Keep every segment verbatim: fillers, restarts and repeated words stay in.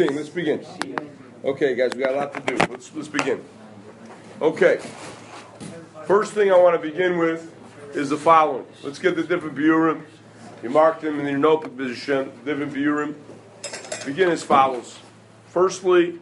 thirteen. Let's begin. Okay, guys, we got a lot to do. Let's let's begin. Okay. First thing I want to begin with is the following. Let's get the different biurim. You marked them in your notebook, B'Shem. Different biurim. Begin as follows. Firstly,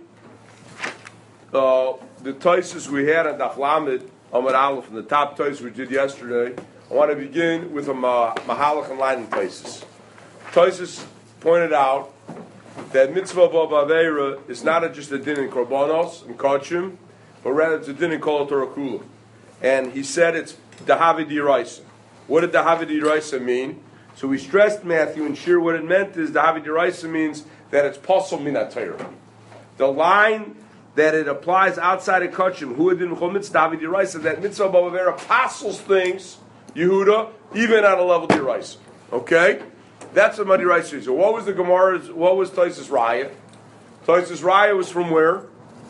uh, the taisus we had on Daf Lamed Amud Aleph, and the top taisus we did yesterday. I want to begin with a ma- Mahalach and Latin taisus. Taisus pointed out that mitzvah b'aveira is not a, just a din in korbanos and kachim, but rather it's a din in kol Torah kula. And he said it's dahavi d'iraisa. What did dahavi d'iraisa mean? So we stressed Matthew and Shir what it meant is dahavi d'iraisa means that it's posel minat Torah. The line that it applies outside of kachim, hu adin v'chol mitzvah dahavi d'iraisa, that mitzvah b'aveira apostles things, Yehuda, even on a level d'iraisa. Okay? That's what Madi Rice is. So what was the Gemara's, what was Taisus Raya? Taisus Raya was from where?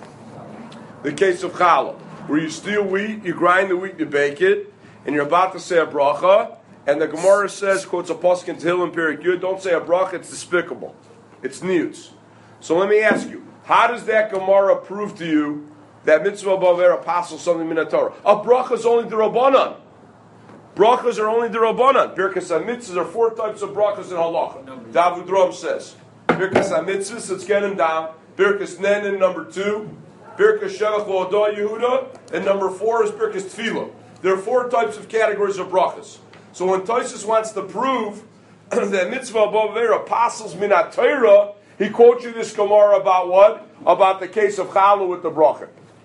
The case of Challah, where you steal wheat, you grind the wheat, you bake it, and you're about to say a bracha, and the Gemara says, quotes a pasuk in Tehillim Perek Yud, don't say a bracha, it's despicable. It's newts. So let me ask you, how does that Gemara prove to you that mitzvah b'aveira apostles something min Torah? A bracha is only the Rabbanan. Brachas are only the Rabbanan. Birkas HaMitzvahs are four types of brachas in halacha. Davud Ram says. Birkas HaMitzvahs, let's get him down. Birkas Nenin, number two. Birkas Shevach V'Odah Yehuda. And number four is Birkas Tefillah. There are four types of categories of brachas. So when Taisus wants to prove that mitzvah b'aveira apostles minat Torah, he quotes you this Gemara about what? About the case of Challah with the bracha.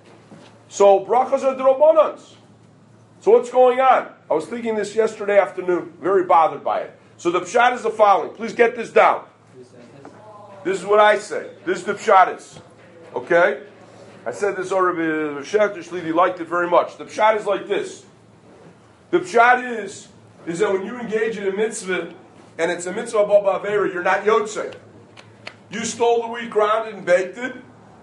So brachas are the Rabbanans. So what's going on? I was thinking this yesterday afternoon, very bothered by it. So the pshat is the following. Please get this down. This is what I say. This is the pshat is. Okay? I said this already. He liked it very much. The pshat is like this. The pshat is, is that when you engage in a mitzvah, and it's a mitzvah b'aveira, you're not yotzei. You stole the wheat, ground it, and baked it.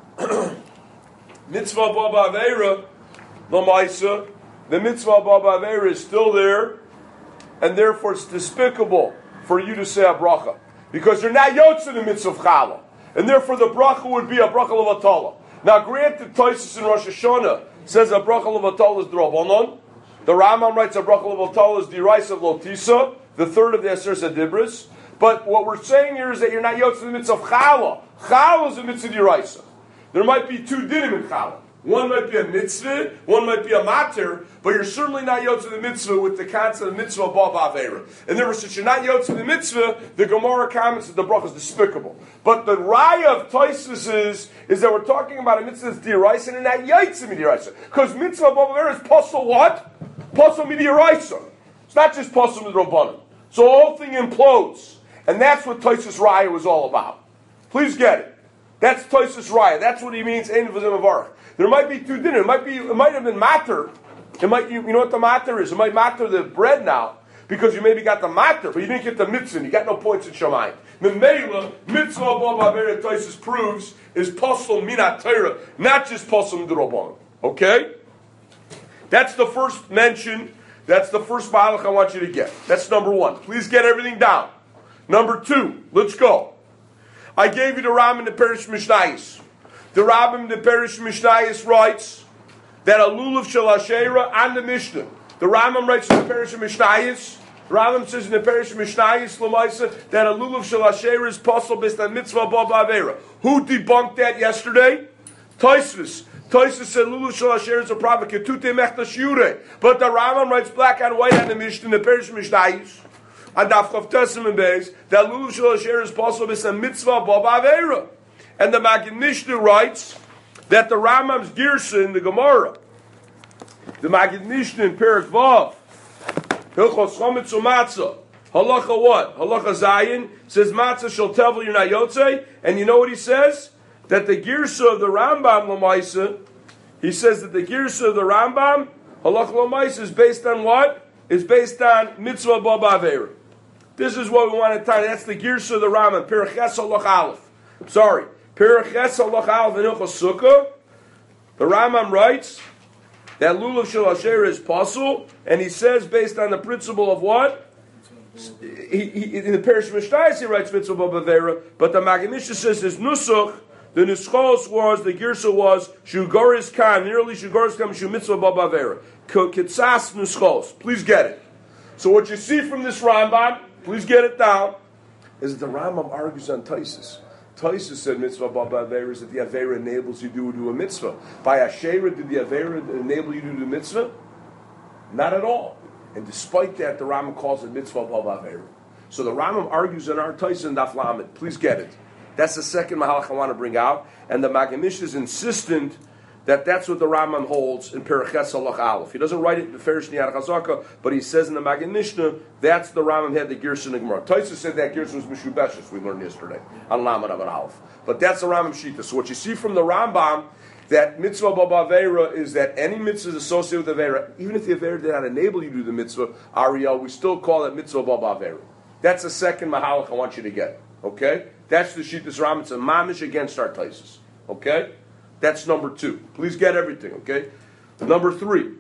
Mitzvah b'aveira, l'maisa. The mitzvah b'aveira is still there, and therefore it's despicable for you to say a bracha. Because you're not yotze in the mitzvah of challah. And therefore the bracha would be a bracha levatala. Now granted, Taisus in Rosh Hashanah says a bracha levatala is d'Rabbanan. The Rambam writes a bracha levatala is d'Iraisa of Lotisa, the third of the Aser Sadibris. But what we're saying here is that you're not yotze in the mitzvah of challah. Challah is a mitzvah d'Iraisa. There might be two dinim in challah. One might be a mitzvah, one might be a mater, but you're certainly not yotze the mitzvah with the concept of mitzvah b'aveira. And therefore, since you're not yotze the mitzvah, the Gemara comments that the bracha is despicable. But the raya of Taisus is, is that we're talking about a mitzvah that's d'iraisa and not yotze d'iraisa. Because mitzvah b'aveira is posel what? Posel mid'iraisa. It's not just posel mid'rabbanan. So the whole thing implodes. And that's what Taisus raya was all about. Please get it. That's Taisus raya. That's what he means, ein v'zeh mavarach. There might be two dinners. It might be. It might have been matter. It might. You, you know what the matter is? It might matter the bread now because you maybe got the matter, but you didn't get the mitzvah. You got no points in Shamayim. The meila mitzvah b'aveira Taisus proves is posel minat Torah, not just posel d'Rabbanan. Okay, that's the first mention. That's the first mahalach I want you to get. That's number one. Please get everything down. Number two. Let's go. I gave you the Ram in the Perish Mishnayos. The Rabbim, the Perish Mishnayos writes that a lulav shel Asherah on the Mishnah. The Rambam writes in the Perish Mishnayos. The Rambam says in the Perish Mishnayos Lamaisa that a lulav shel Asherah is possible based on mitzvah b'aveira. Who debunked that yesterday? Taisus. Taisus said lulav shel Asherah is a prophet. Ketute mechta shiure. But the Rambam writes black and white on the Mishnah in the Perish Mishnayos. And Daf Chav Tessim and Beis that lulav shel Asherah is possible based on mitzvah b'aveira. And the Maggid Mishnah writes that the Rambam's girsa in the Gemara, the Maggid Mishnah in Perek Vav, Hilchos Chometz U'Matzah, Halacha what? Halacha Zayin says Matzah shel tevel you're not yotzei, and you know what he says? That the girsa of the Rambam Lamaisa, he says that the girsa of the Rambam Halacha Lamaisa is based on what? Is based on mitzvah b'aveira. This is what we want to tell you. That's the girsa of the Rambam. Perek Ches Halacha Aleph. Sorry. Perek Ches Halacha Aleph in Hilchos Sukkah. The Rambam writes that lulav shel Asherah is pasul, and he says based on the principle of what? He, he, in the Perish Mishnayos he writes mitzvah b'aveira, but the Maggid Mishnah says his nusach The Nischos was, the Girsa was, Shugoris Kan, nearly Shugoris Kan, Shu Mitzvah Babavera. Kitsas Nischos. Please get it. So what you see from this Rambam, please get it down, is that the Rambam argues on Taisus. Taisus said Mitzvah Babavera is that the Avera enables you to do a mitzvah. By Asherah, did the Avera enable you to do a mitzvah? Not at all. And despite that, the Rambam calls it Mitzvah Babavera. So the Rambam argues in our Taisus and Daf Lamed. Please get it. That's the second mahalach I want to bring out. And the Maggid Mishnah is insistent that that's what the Rambam holds in Periches Halach Aleph. He doesn't write it in the Ferish Niyad Chazaka, but he says in the Maggid Mishnah, that's the Rambam had the Gerson and Gemara. Taisus said that Gerson was Mishubeshes, we learned yesterday, on Lamed Amud Aleph. But that's the Rambam Shita. So what you see from the Rambam, that Mitzvah Babavera is that any mitzvah is associated with Avera, even if the Avera did not enable you to do the mitzvah, Ariel, we still call it Mitzvah Babavera. That's the second mahalach I want you to get. Okay? That's the Shittas Rambam. It's a mamish against our Taisus. Okay? That's number two. Please get everything. Okay? Number three.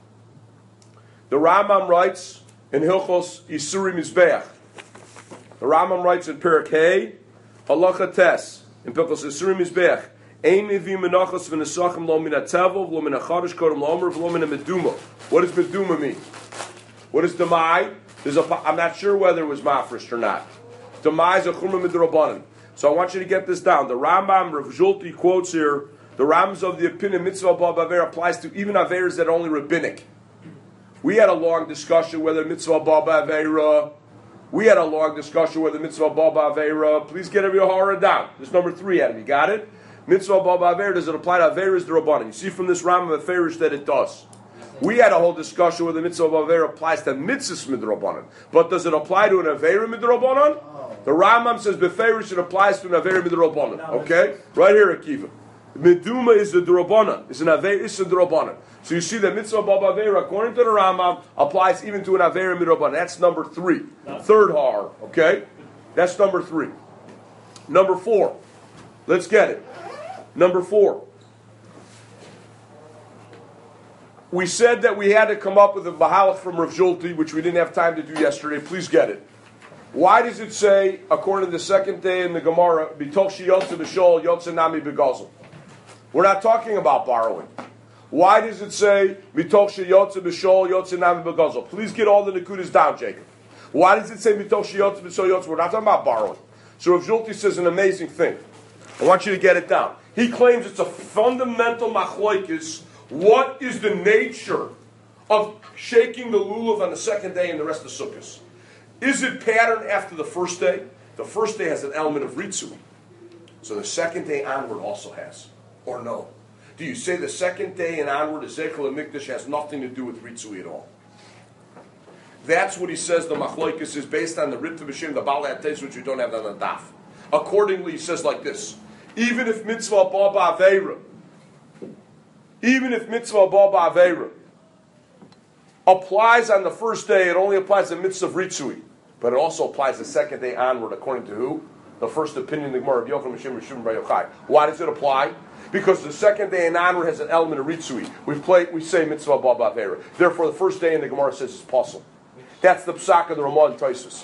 The Rambam writes in Hilchos Isuri Mizbeach. The Rambam writes in Perek Hey, Halacha Tes, in Hilchos Isuri Mizbeach. Ein mevi menachos v'nesachim lo min ha'tevel v'lo min ha'chadish kodem lo'omer v'lo min ha'meduma. What does meduma mean? What is demai? There's a, I'm not sure whether it was mafresh or not. Demai is a chumrah midrabanan. So I want you to get this down. The Rambam, Rav Zulti quotes here, the Rambam's of the opinion Mitzvah Babavera applies to even Averas that are only rabbinic. We had a long discussion whether Mitzvah Babavera, we had a long discussion whether Mitzvah Babavera, please get every horror down. This number three, Adam, you got it? Mitzvah Babavera, does it apply to Averas the Rabbanan? You see from this Rambam of Ferish that it does. We had a whole discussion whether Mitzvah Babavera applies to Mitzvahs Midrabanan. But does it apply to an Avera Midrabanan? Oh. The Rambam says Beferish it applies to an Avera Midrabanan. Okay? Right here, Akiva. Meduma is the Drabanan. It's an Avera, it's a Drabanan. So you see that Mitzvah Babavera, according to the Rambam, applies even to an Avera Midrabanan. That's number three. Third har. Okay? That's number three. Number four. Let's get it. Number four. We said that we had to come up with a mahalach from Rav Zulti, which we didn't have time to do yesterday. Please get it. Why does it say, according to the second day in the Gemara, B'toch sheyotze b'shol, yotze nami b'gazel? We're not talking about borrowing. Why does it say, B'toch sheyotze b'shol, yotze nami b'gazel? Please get all the nekudas down, Jacob. Why does it say, B'toch sheyotze b'shol, yotze? We're not talking about borrowing. So Rav Zulti says an amazing thing. I want you to get it down. He claims it's a fundamental machloikis. What is the nature of shaking the lulav on the second day and the rest of Sukkot? Is it patterned after the first day? The first day has an element of ritzu. So the second day onward also has. Or no? Do you say the second day and onward, Ezekiel and Mikdash has nothing to do with ritzu at all? That's what he says the machloikis is based on the Rit B'Shem, the Baal HaTes, which you don't have on the daf. Accordingly, he says like this. Even if mitzvah baba aveira, even if mitzvah baba aveira applies on the first day, it only applies to mitzvah of ritzui, but it also applies the second day onward, according to who? The first opinion of the Gemara of Yochanan Mishim Rishim Bar Yochai. Why does it apply? Because the second day and onward has an element of ritzui. We play, we say mitzvah baba aveira. Therefore, the first day in the Gemara says it's possible. That's the psak of the Ramah and Taisus.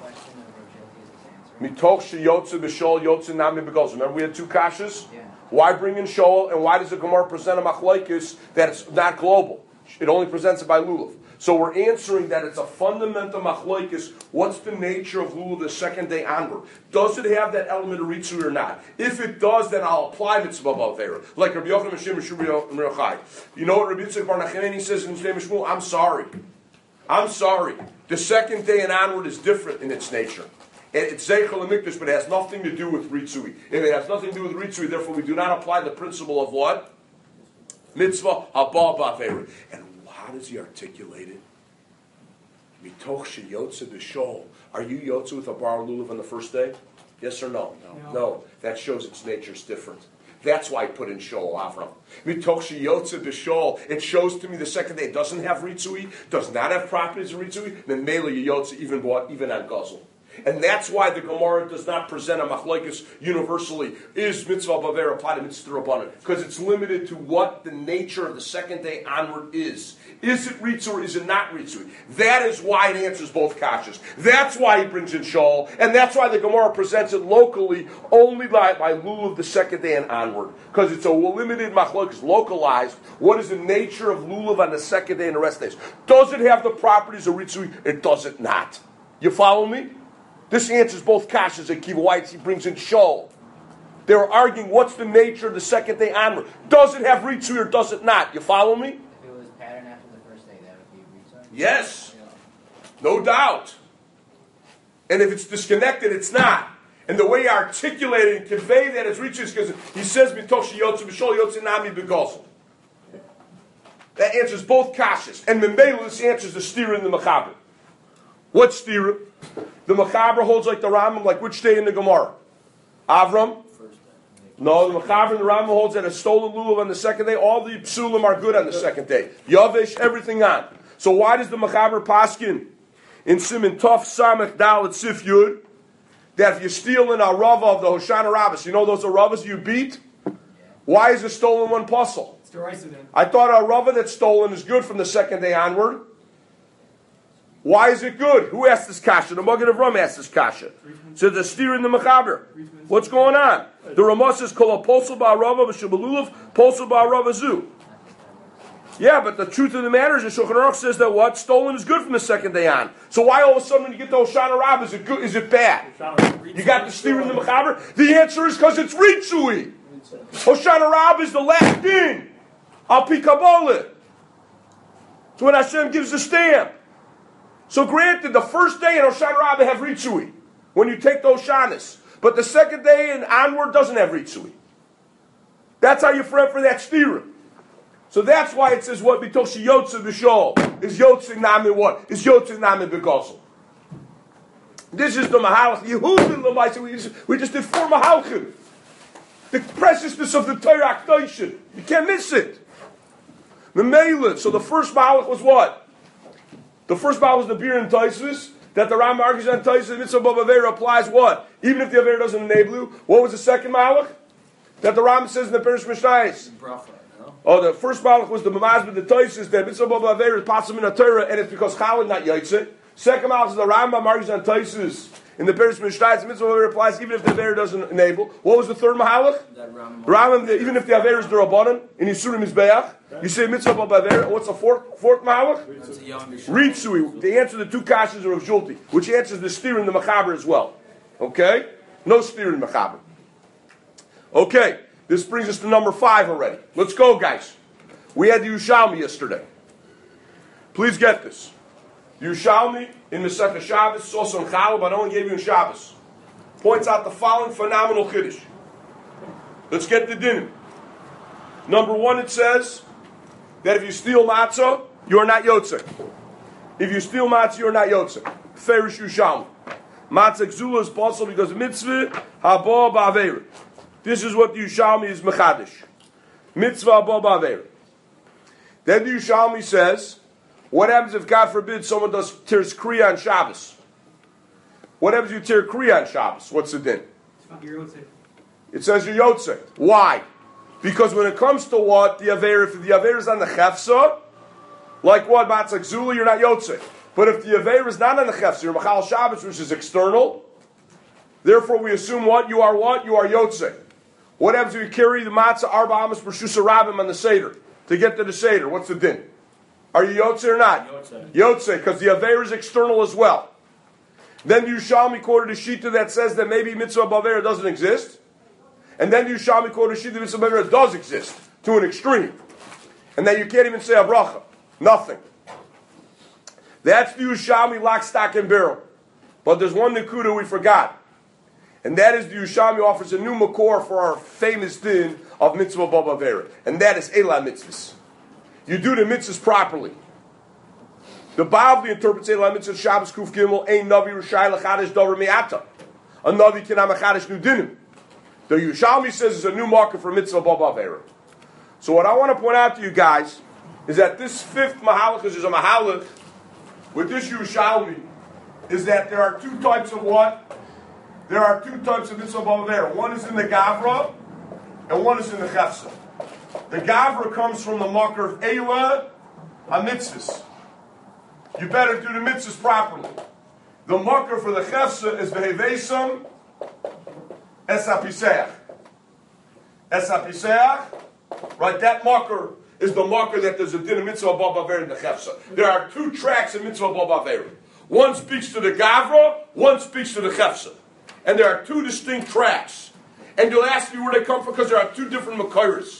Mitoch sheyotze b'shol yotze nami b'gazol. Remember we had two kashas? Yeah. Why bring in shol, and why does the Gemara present a machlokes that it's not global? It only presents it by lulav. So we're answering that it's a fundamental machlokes. What's the nature of lulav the second day onward? Does it have that element of ritzui or not? If it does, then I'll apply mitzvah b'avera. Like Rabbi Yochanan Mishim Rishub Yochai. You know what Rabbi Yitzchak Bar Nachmani says in his name of Shmuel? I'm sorry. I'm sorry. The second day and onward is different in its nature. It's Zeichel and Mikdash, but it has nothing to do with Ritzui. If it has nothing to do with Ritzui, therefore we do not apply the principle of what? Mitzvah haba b'avera. And how does he articulate it? Mitoch sheyotze b'shol. Are you yotze with a bar lulav on the first day? Yes or no? No. No. That shows its nature's different. That's why I put in Shol Avram. Mitoch sheyotze b'shol. It shows to me the second day it doesn't have Ritzui, does not have properties of Ritzui, then Mele yotze even what even on Guzzle. And that's why the Gemara does not present a machlokes universally. Is mitzvah bavera applied to mitzvah rabbanan? Because it's limited to what the nature of the second day onward is. Is it ritzui or is it not ritzui? That is why it answers both kashas. That's why he brings in shol, and that's why the Gemara presents it locally only by, by lulav the second day and onward. Because it's a limited machlokes, localized. What is the nature of lulav on the second day and the rest of days? Does it have the properties of ritzui? It does it not. You follow me? This answers both kashas that Kiva White he brings in shol. They were arguing what's the nature of the second day onward. Does it have ritzui or does it not? You follow me? If it was pattern after the first day, that would be ritzui? Yes. No doubt. And if it's disconnected, it's not. And the way you articulate it and convey that as ritzui is because he says mitoshi yotze b'shol yotze nami b'gosel. That answers both kashas. And Memela, this answers the stira in the Mechaber. What stira? The Mechaber holds like the Rambam, like which day in the Gemara? Avram? No, the Mechaber and the Rambam holds that a stolen lulav on the second day, all the psulim are good on the second day. Yavesh, everything on. So why does the Mechaber paskin in Siman Tov Samech Dalet Sif Yud that if you steal an arava of the Hoshana Rabbis, you know those aravas you beat? Why is a stolen one puzzle? I thought a rava that's stolen is good from the second day onward. Why is it good? Who asked this kasha? The Maggid of Ram asked this kasha. So the steer in the Mechaber. What's going on? The Ramah says, Kol posel ba'arava b'shabululav, posel ba'arava zu. Yeah, but the truth of the matter is the Shulchan Aruch says that what? Stolen is good from the second day on. So why all of a sudden when you get to Hoshana Rabbah, is it good? Is it bad? You got the steer in the Mechaber? The answer is because it's ritzui. Hoshana Rabbah is the last din. Al pi Kabbalah. It's when Hashem gives the stamp. So granted, the first day in Hoshana Rabbah have ritzui, when you take the Hoshanas. But the second day and onward doesn't have ritzui. That's how you front for that stira. So that's why it says what bitoshi yotze b'shol is yotze nami what is yotze nami b'gosel. This is the mahalach Yehudin l'maisa. We just we just did four mahalchim. The preciousness of the Torah Akdoshin. You can't miss it. The Meilit. So the first mahalach was what? The first mahalach was the beer and Taisus. That the Ram argues on Taisus, the mitzvah of Avera applies what? Even if the Avera doesn't enable you. What was the second mahalach? That the Ram says in the Perish Mishnayos. Oh, the first mahalach was the Mamaz with the Taisus. That mitzvah of Avera is possible in a Torah, and it's because Chalad not Yaitse. Second mahalach is the Rambam argues on Taisus. In the Perish Mishnayos, the mitzvah of Avera applies even if the Avera doesn't enable. What was the third mahalach? Rambam, even if the Avera is the Rabbanan in Yisurim Mizbeach. You say mitzvah of Avera. What's the fourth fourth mahalach? Ritzui. The answer to the two kashas are of Julti, which answers the steer in the Mechaber as well. Okay? No steer in the Mechaber. Okay. This brings us to number five already. Let's go, guys. We had the Yerushalmi yesterday. Please get this. The Yerushalmi in Masechah Shabbos, it's also in Chalal, but I only gave you in Shabbos, points out the following phenomenal chiddush. Let's get the din. Number one, it says that if you steal matzah, you are not yotzei. If you steal matzah, you are not yotzei. Ferish Yerushalmi. Matzah gzula is possible because mitzvah haba ba'aveira. This is what the Yerushalmi is mechadish. Mitzvah haba ba'aveira. Then the Yerushalmi says, what happens if, God forbid, someone does tears kriya on Shabbos? What happens if you tear kriya on Shabbos? What's the din? It says you're yotzei. Why? Because when it comes to what the aver, if the aver is on the chefsa, like what matzah gzula, you're not yotzei. But if the aver is not on the chefsa, you're machal Shabbos, which is external. Therefore, we assume what you are. What you are yotzei. What happens if you carry the matzah arba amas b'shusa rabim on the seder to get to the seder? What's the din? Are you yotzei or not? Yotzei. Yotzei, because the aver is external as well. Then the Yerushalmi quoted a shita that says that maybe mitzvah b'avera doesn't exist. And then the Yerushalmi quoted a shita that mitzvah b'avera does exist to an extreme. And that you can't even say a bracha. Nothing. That's the Yerushalmi lock, stock, and barrel. But there's one nekuda we forgot. And that is the Yerushalmi offers a new makor for our famous din of mitzvah b'avera. And that is Eila mitzvahs. You do the mitzvahs properly. The Bavli interprets Eila mitzvah Shabbos Kuf Gimel Ein Navi Rishai L'Chadish Dover Me'ata. A Navi Kinam Achadish Nu Dinim. The Yerushalmi says it's a new marker for mitzvah b'avera. So what I want to point out to you guys is that this fifth mahalach is a mahalach with this Yerushalmi is that there are two types of what? There are two types of mitzvah b'avera. One is in the gavra, and one is in the chefsa. The gavra comes from the makar of eila ha-mitzvahs. You better do the mitzvahs properly. The makar for the chefsa is v'hevesam es ha-piseach. Es ha-piseach, right? That makar is the marker that there's a din of mitzvah b'avera in the chefsa. There are two tracks in mitzvah b'avera. One speaks to the gavra, one speaks to the chefsa. And there are two distinct tracks. And you'll ask me where they come from because there are two different makairos.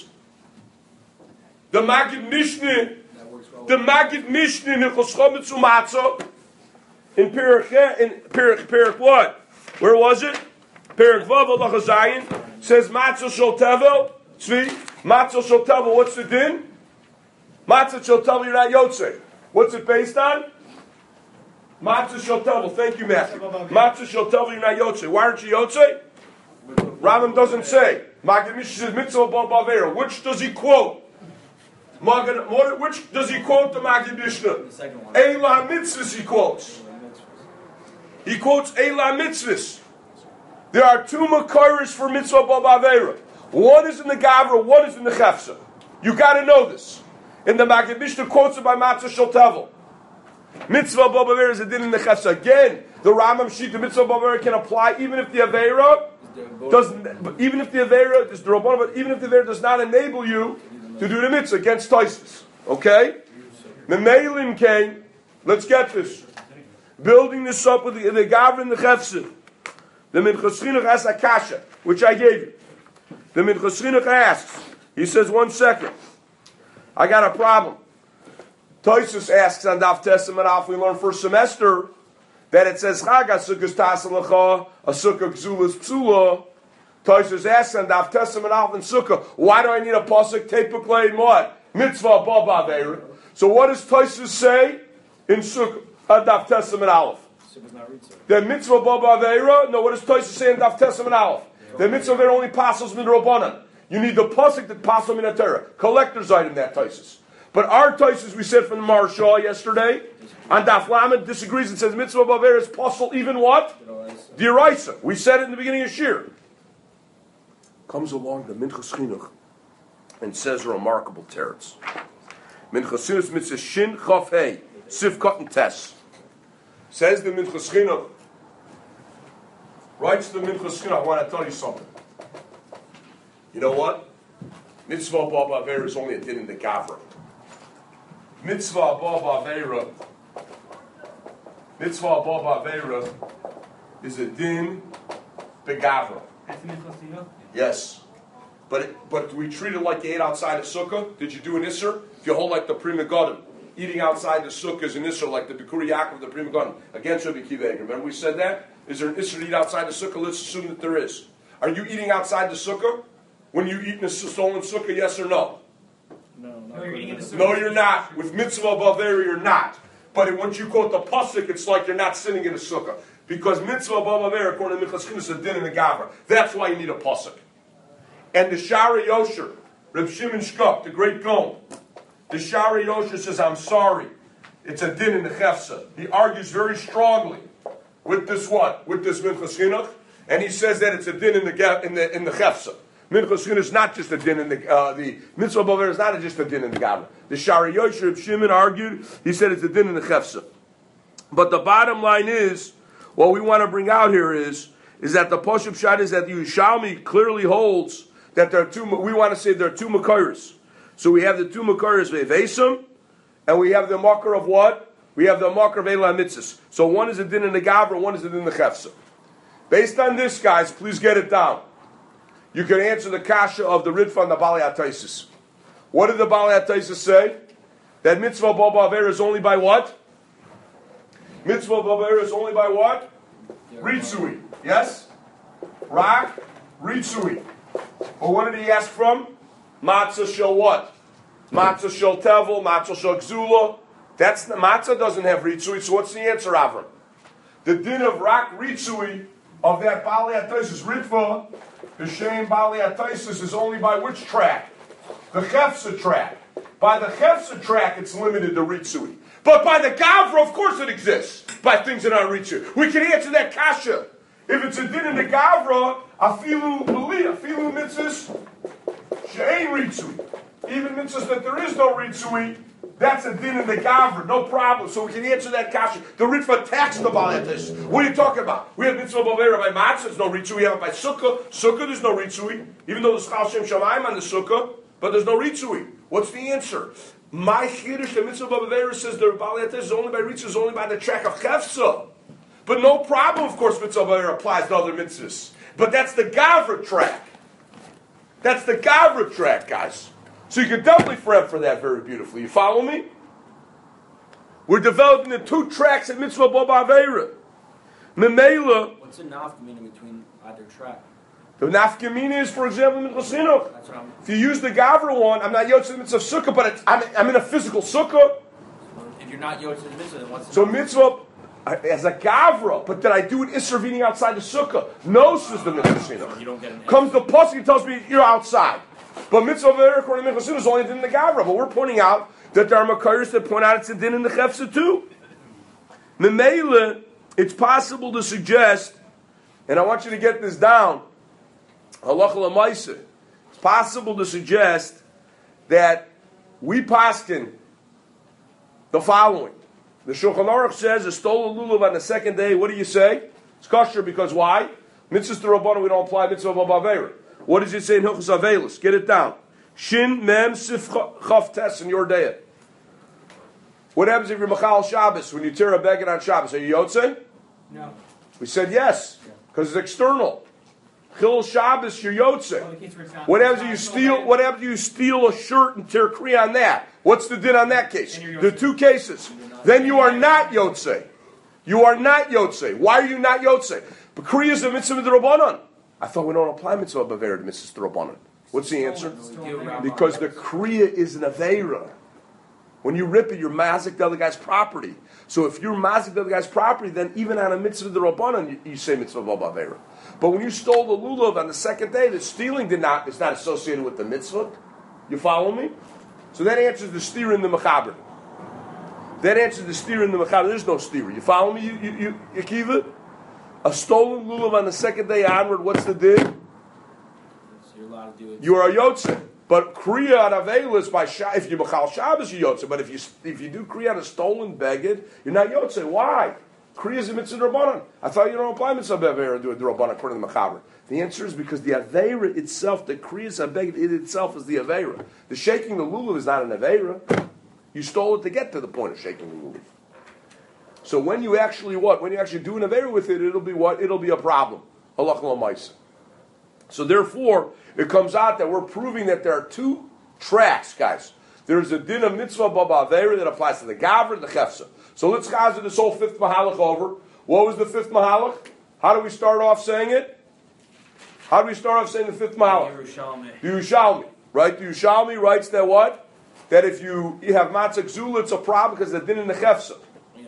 The Magid Mishnah, the Magid Mishnah in Choschom Matzah, in Perich, in Perich, Perich what? Where was it? Perich Vav Allah Zayin says Matzah Shel Tevel. Tzvi, Matzah Shel Tevel. What's the din? Matzah Shel Tevel, you're not Yotzei. What's it based on? Matzah Shel Tevel. Thank you, Matthew. Matzah Shel Tevel, you're not Yotzei. Why aren't you Yotzei? Rambam doesn't say. Magid Mishnah says mitzvah b'avera. Which does he quote? Which does he quote the Magid Mishnah? The second one. Eila mitzvahs he quotes. He quotes Eila mitzvahs. There are two makairos for mitzvah b'avera. One is in the gavra, one is in the chefsa. You got to know this. And the Magid Mishnah quotes it by Matzah Shel Tevel. Mitzvah b'avera is a din in the chefsa. Again, the Rambam sheet, the mitzvah b'avera can apply even if the avera doesn't, even if the avera is the rabbanon, but even if the avera does not enable you to do the mitzvah against Taisus. Okay? Memeilim came. Let's get this. Building this up with the, the gavra and the chefsa. The Minchas Chinuch has a kasha, which I gave you. The Minchas Chinuch asks. He says, one second. I got a problem. Taisus asks on Daf Testament Alf, we learned first semester that it says Chag Sukkos Tasalacha, a Sukkah Gzulas Psula. Taisus asks on Daf Testament Alf and Sukkah, why do I need a pasuk Tepuk and what? Mitzvah Baba. So what does Taisus say in Sukkah on Daf Testament Alf? The mitzvah Baba Aveira? No, what does Taisus say in Daf Testament Alf? The mitzvah Aveira only passes min Rabbanan. You need the pasuk that passes min Torah. Collector's item that Taisus. But our Taisus, we said from the Marshal yesterday, on Daf Lamed disagrees and says mitzvah b'avera is possible even what? D'oraisa. We said it in the beginning of Shir. Comes along the Minchas Chinuch and says a remarkable teretz. Minchas Chinuch mitzvah shin chaf hey sivkot and tes. Says the Minchas Chinuch. Writes the Minchas Chinuch. I want to tell you something. You know what? Mitzvah b'avera is only a din in the gavra. Mitzvah b'avera. Mitzvah b'avera is a din begavra. Yes, but it, but do we treat it like you ate outside the sukkah? Did you do an isser? If you hold like the Pri Megadim, eating outside the sukkah is an isser, like the Bikuri Yaakov, the Pri Megadim against Rabbi Akiva Eiger. Remember we said that? Is there an isser to eat outside the sukkah? Let's assume that there is. Are you eating outside the sukkah when you eat in a stolen sukkah? Yes or no? No, no, you're eating in the sukkah. No, you're not. With mitzvah b'avera, you're not. But once you quote the pasuk, it's like you're not sitting in a sukkah. Because mitzvah b'avera, according to Minchas Chinuch, is a din in the gavra. That's why you need a pasuk. And the Shari Yosher, Reb Shimon Shkop, the great Gaon, the Shari Yosher says, I'm sorry. It's a din in the chefsa. He argues very strongly with this what? With this Minchas Chinuch. And he says that it's a din in the in the in the chefsa. Minchas Chinuch is not just a din in the uh, the mitzvah b'avera is not just a din in the gavra. The Shari Yosher, Reb Shimon argued. He said it's a din in the chefsa. But the bottom line is, what we want to bring out here is is that the Poshup Shad is that the Yerushalmi clearly holds that there are two. We want to say there are two makairos. So we have the two makairos ve'vesim, and we have the makar of what? We have the makar of Eila mitzvahs. So one is a din in the gavra, one is a din in the chefsa. Based on this, guys, please get it down. You can answer the kasha of the Ritva and the Bali Ataisis. What did the Bali Ataisis say? That mitzvah b'avera is only by what? Mitzvah b'avera is only by what? Ritsui. Yes? Rak, Ritsui. But what did he ask from? Matzah shel what? Matzah shel tevel, matzah shel gzula. That's the matzah doesn't have Ritsui, so what's the answer, Avram? The din of Rak Ritsui of that Bali Ataisis Ritva, the Shem Bali Ataisis is only by which track? The Chefsa track. By the Chefsa track, it's limited to Ritsui. But by the Gavra, of course it exists. By things that aren't Ritzu. We can answer that kasha. If it's a din in the Gavra, afilu beli, afilu mitzvahs, she'ein Ritzui. Even mitzvahs that there is no Ritzui, that's a din in the Gavra, no problem. So we can answer that kasha. The Ritva taxed about this. What are you talking about? We have mitzvah bavera by matzah, there's no Ritzui. We have it by sukkah. Sukkah, there's no Ritzui. Even though there's Chal Shem Shamayim on the sukkah, but there's no Ritzui. What's the answer? My chiddush, the mitzvah bavera says the Baalei is only by Ritzui, is only by the track of Chefsa. But no problem, of course, mitzvah bavera applies to other mitzvahs. But that's the Gavra track. That's the Gavra track, guys. So you can definitely frame for that very beautifully. You follow me? We're developing the two tracks at mitzvah bavera. Memela. What's the nafkamina between either track? The nafkamina is, for example, Minchas Chinuch. If you use the Gavra one, I'm not yotze the mitzvah sukkah, but it's, I'm, I'm in a physical sukkah. If you're not yotze the mitzvah, then what's the so mitzvah as a Gavra, but then I do it intervening outside the sukkah. No, says the Minchas Chinuch. You don't get an Comes the pasuk and tells me you're outside. But mitzvah bavera according to Minchas Chinuch is only a din in the Gavra. But we're pointing out that there are makayers that point out it's a din in the Chefsa too. Memela, it's possible to suggest, and I want you to get this down, halacha l'maaseh. It's possible to suggest that we paskin the following. The Shulchan Aruch says a stole a lulav on the second day. What do you say? It's kosher because why? Mitzvahs to Rabbanan, we don't apply mitzvah bavera. What does it say in Hilchos Avelis? Get it down. Shin mem sif chaf tes in your day. What happens if you're Machal Shabbos when you tear a beged on Shabbos? Are you Yotzei? No. We said yes because it's external. Chil Shabbos, you're Yotzei. What happens if you steal? What happens if you steal a shirt and tear kri on that? What's the din on that case? The two cases. Then you are not Yotzei. You are not Yotzei. Why are you not Yotzei? But kri is a mitzvah d'Rabbanan. I thought we don't apply mitzvah bavera to mitzvah d'Rabbanan. What's the answer? Because the kriya is an aveira. When you rip it, you're mazik the other guy's property. So if you're mazik the other guy's property, then even on a mitzvah d'Rabbanan, you, you say mitzvah bavera. But when you stole the lulav on the second day, the stealing did not is not associated with the mitzvah. You follow me? So that answers the steer in the mechaber. That answers the steer in the mechaber. There's no steer. You follow me, you, you, you, Akiva? A stolen lulav on the second day onward, what's the din? So you're allowed to do it. You are a yotze. But kriya on avelis by Sha- if you machal Shabbos, you yotze. But if you if you do kriya on a stolen beged, you're not yotze. Why? Kriya is a mitzvah d'Rabbanan. I thought you don't apply mitzvah bavera and do a d'Rabbanan according to the mechaber. The answer is because the aveira itself, the kriya is a beged, it itself is the aveira. The shaking the lulav is not an aveira. You stole it to get to the point of shaking the lulav. So when you actually what? When you actually do an aveira with it, it'll be what? It'll be a problem. Halach l'maaseh. So therefore, it comes out that we're proving that there are two tracks, guys. There's a din of mitzvah baba aveira that applies to the gavra and the chefsa. So let's chazer this whole fifth mahalach over. What was the fifth mahalach? How do we start off saying it? How do we start off saying the fifth mahalach? Yerushalmi. The Yerushalmi, right? The Yerushalmi writes that what? That if you, you have matzah gzula, it's a problem because the din in the chefsa.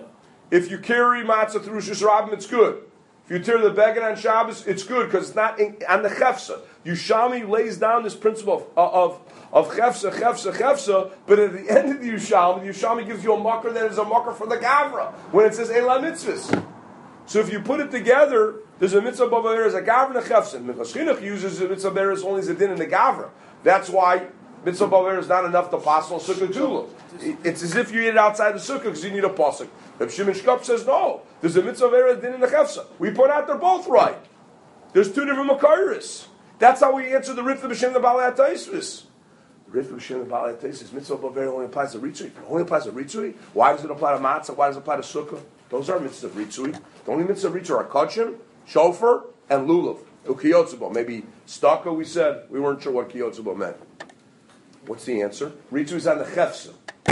If you carry matzah through Shus Rabbim, it's good. If you tear the beged on Shabbos, it's good because it's not in, on the chefsa. Yerushalmi lays down this principle of of, of chefsa, chefsa, chefsa, but at the end of the Yerushalmi, the Yerushalmi gives you a makar that is a makar for the gavra when it says Eila mitzvahs. So if you put it together, there's a mitzvah bavera as a gavra and a chefsa. Minchas Chinuch uses the mitzvah bavera as only as a din in the gavra. That's why mitzvah bavera is not enough to passel sukkah tula. It's as if you eat it outside the sukkah because you need a pasuk. Reb Shimon Shkop says no. There's a mitzvah bavera din in the chefsa. We point out they're both right. There's two different makaris. That's how we answer the Rif B'Shem the Baalei Taisvis. The Rif B'Shem the Baalei Taisvis mitzvah bavera only applies to ritzui. It only applies to ritzui. Why does it apply to matzah? Why does it apply to sukkah? Those are mitzvah ritzui. The only mitzvah ritzui are kachim, shofar, and lulav. Ukiyotzubo. Maybe staka. We said we weren't sure what kiyotzubo meant. What's the answer? Ritzui is on the chefsa.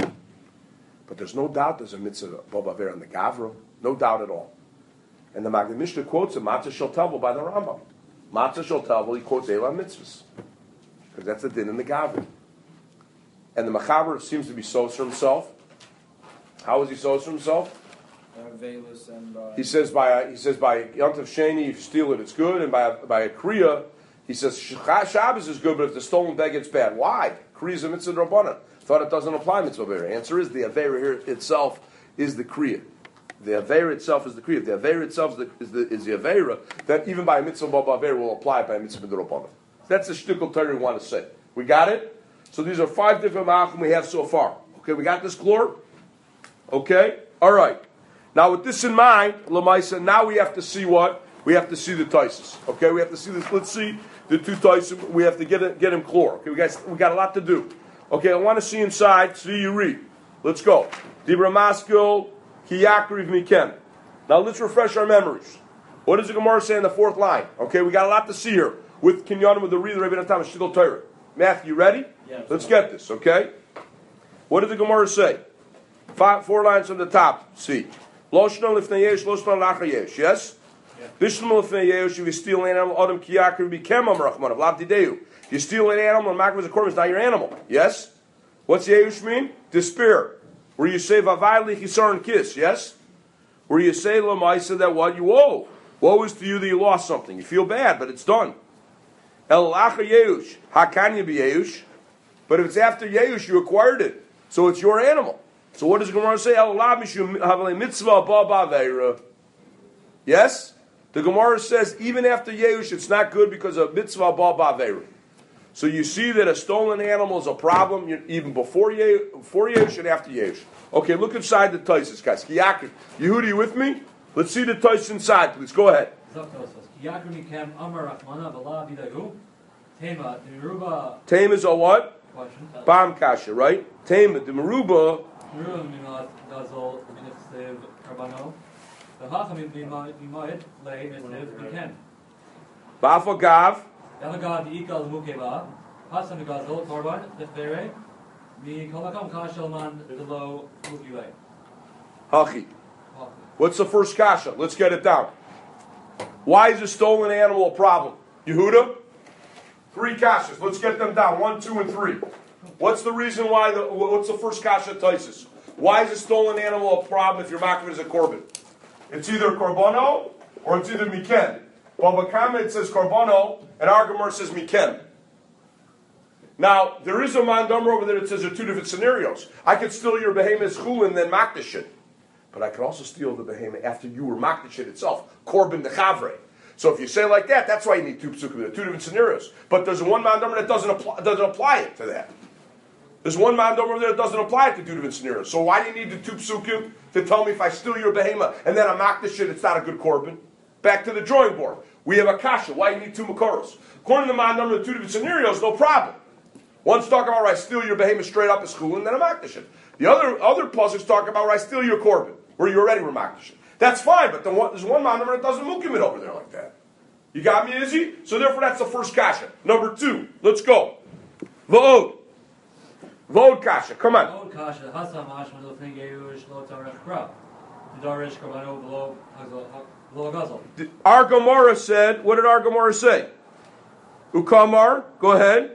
But there's no doubt there's a mitzvah bavera on the gavra. No doubt at all. And the Maggid Mishnah quotes a matzah shel tavel by the Rambam. Matzah shel tavel, he quotes Eila mitzvahs. Because that's a din in the gavra. And the Machaber seems to be soser himself. How is he soser himself? And by he says by a, he says by Yontav Sheni, if you steal it, it's good. And by a, by a kriya, he says Shabbos is good, but if the stolen bag gets bad. Why? Kriya is a mitzvah d'Rabbanan. Thought it doesn't apply mitzvah bavera. Answer is the avera here itself is the kriya. The Aveira itself is the kriya. The Aveira itself is the, is the, is the Aveira that even by a mitzvah baba Aveira will apply by a mitzvah b'derabbanan. That's the shtickle Torah we want to say. We got it? So these are five different ma'achim we have so far. Okay, we got this, Klor? Okay? All right. Now with this in mind, Lamaisa, now we have to see what? We have to see the Taisus. Okay, we have to see this. Let's see the two Taisus. We have to get it, get him Klor. Okay, we got, we got a lot to do. Okay, I want to see inside. See you read. Let's go. Dibra Maskil, Kiyakriv Mikem. Now let's refresh our memories. What does the Gemara say in the fourth line? Okay, we got a lot to see here. With Kinyanim, with the reader, Rabbi Natan, Shtickle Torah. Matthew, you ready? Yeah. Let's get this, okay? What did the Gemara say? Five, four lines from the top. See. Loshno lifnei yesh, loshno lacha yesh. Yes? Bishlam lifnei yesh, if you steal an animal, adam kiyakriv bikem am rachmanav, lav dideu. If you steal an animal, and makriv is a korban, it's not your animal. Yes? What's yesh mean? Despair. Where you say vavai lichisar and kiss. Yes? Where you say lamaisa that what you owe. Woe is to you that you lost something. You feel bad, but it's done. El lacha yeush, hakanya be yeush. But if it's after yeush, you acquired it. So it's your animal. So what does the Gemara say? El la mishum havale mitzvah ba ba'veira. Yes? The Gemara says even after yeush, it's not good because of mitzvah ba ba'veira. So you see that a stolen animal is a problem even before yeush, before yeush and after yeush. Okay, look inside the Taisus, guys. Kiyakir. Yehudi, you with me? Let's see the Taisus inside, please. Go ahead. Tame is a what? Bam kasha, right? Tame, the meruba. Ba'afagav. Hachi. What's the first kasha? Let's get it down. Why is a stolen animal a problem? Yehuda? Three kashas. Let's get them down. One, two, and three. What's the reason why? The, what's the first kasha Taisus? Why is a stolen animal a problem if your makriv is a korban? It's either korbono or it's either miken. Baba Kama it says korbono and our Gemara says miken. Now, there is a mandamar over there that says there are two different scenarios. I could steal your behemoth's chulin and then makdish it. But I could also steal the behemoth after you were makdish it itself. Korban de chavre. So if you say like that, that's why you need two psukim. There are two different scenarios. But there's one mandamar that doesn't apply, doesn't apply it to that. There's one mandamar over there that doesn't apply it to two different scenarios. So why do you need the two psukim to tell me if I steal your behemoth and then I makdish it, it's not a good korban? Back to the drawing board. We have a kasha. Why do you need two makoros? According to the mandamar, the two different scenarios, no problem. One's talking about where I steal your behemoth straight up as chulin, and then I makdish it. The other other pasuk's talking about where I steal your korban, where you already were makdish it. That's fine, but the one, there's one mandamar that doesn't mukim it over there like that. You got me, Izzy? So therefore that's the first kasha. Number two, let's go. V'od. V'od kasha, come on. V'od kasha, hasam hashman l'fnei yeush lo tarech kra. Darish karbano below gazal. Our Gemara said, what did our Gemara say? Ukamar, go ahead.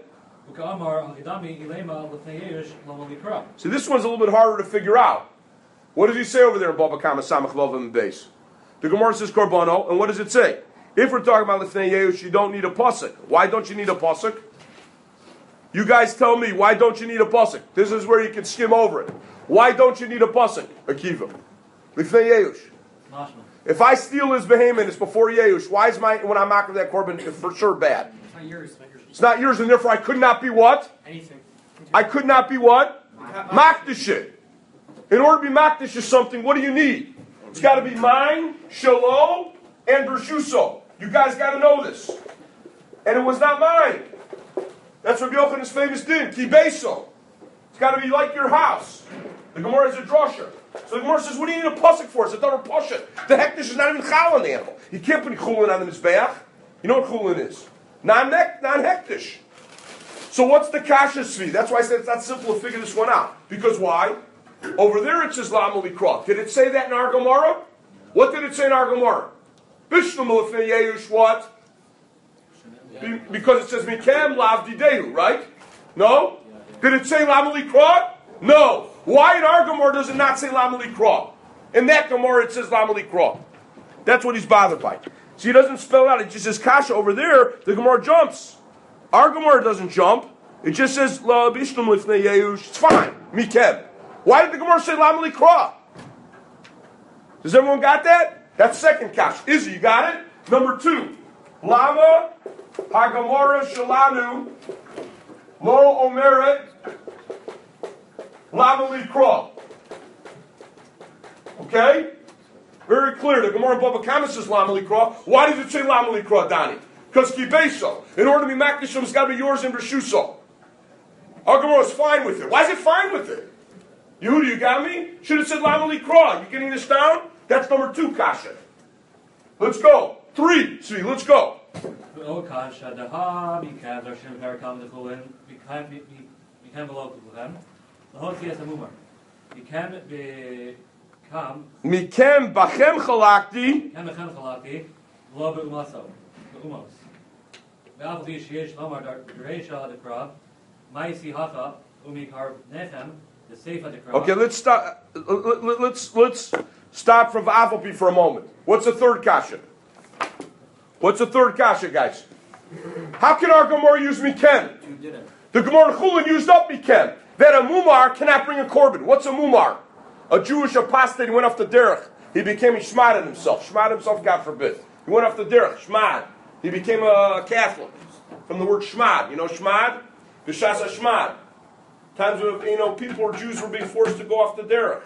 See, this one's a little bit harder to figure out. What does he say over there in Baba Kama Samach Vavim base? The Gemara says Korbono, and what does it say? If we're talking about Lefnei Yehush, you don't need a pasuk. Why don't you need a pasuk? You guys tell me, why don't you need a pasuk? This is where you can skim over it. Why don't you need a pasuk? Akiva. Lefnei Yehush. If I steal his behemoth, it's before Yehush. Why is my, when I mock of that korban, for sure bad? It's not yours. It's not yours, and therefore I could not be what? Anything. I could not be what? Makdish it. In order to be makdish is something, what do you need? It's got to be mine, shalom, and bershuso. You guys got to know this. And it was not mine. That's Rabbi Yochanan's famous din, ki beso. It's got to be like your house. The Gemara is a drosha. So the Gemara says, what do you need a pasuk for? It's a double pasuk. The hektish is not even chal on the animal. You can't put chulin on the mizbeach. You know what chulin is? Non-hektish. So what's the kasha svi? That's why I said it's not simple to figure this one out. Because why? Over there it says lam ulikra. Did it say that in our Gemara? What did it say in our Gemara? Bishlam lefnei yehush what? Be, because it says mikem lav didehu, right? No? Did it say lam ulikra? No. Why in our Gemara does it not say lam ulikra? In that Gemara it says lam ulikra. That's what he's bothered by. So he doesn't spell it out. It just says kasha over there. The Gemara jumps. Our Gemara doesn't jump. It just says la bishlam lifnei yehush. It's fine. Mikem. Why did the Gemara say lam likra? Does everyone got that? That's second kasha. Izzy, you got it? Number two. Lama hagamora shalanu lo omeret lama likra. Okay? Very clear. The Gemara in Bava Kama says lama likra. Why does it say lama likra, Dani? Because kibeso. In order to be makdishim, it's got to be yours in Rishuso. Our Gemara is fine with it. Why is it fine with it? Yehuda, you got me? Should have said lama likra. You getting this down? That's number two kasha. Let's go. Three. Three. Let's go. Oh, kasha. The ha. We can't. Our shem parakam the chulin. We can't. We we can't below the chulin. The whole tziyas amumar. We can't be come. Mikem bachem chalakti. Mikem bachem chalakti. Lo beumaso. Beumos. Be'afal pi sheyesh lomar d'reisha dekra. Ma'isi hacha umikar nechem. The seifa dekra. Okay, let's stop. Let's let's stop from Afalpi for a moment. What's the third kasha? What's the third kasha, guys? How can our Gemara use Mikem? The Gemara Chulin used up Mikem. That a mumar cannot bring a korban. What's a mumar? A Jewish apostate. He went off the derech. He became, he shmaded himself. Shmaded himself, God forbid. He went off the derech. Shmad. He became a Catholic. From the word shmad. You know shmad? B'shas shmad. Times when, you know, people or Jews were being forced to go off the derech.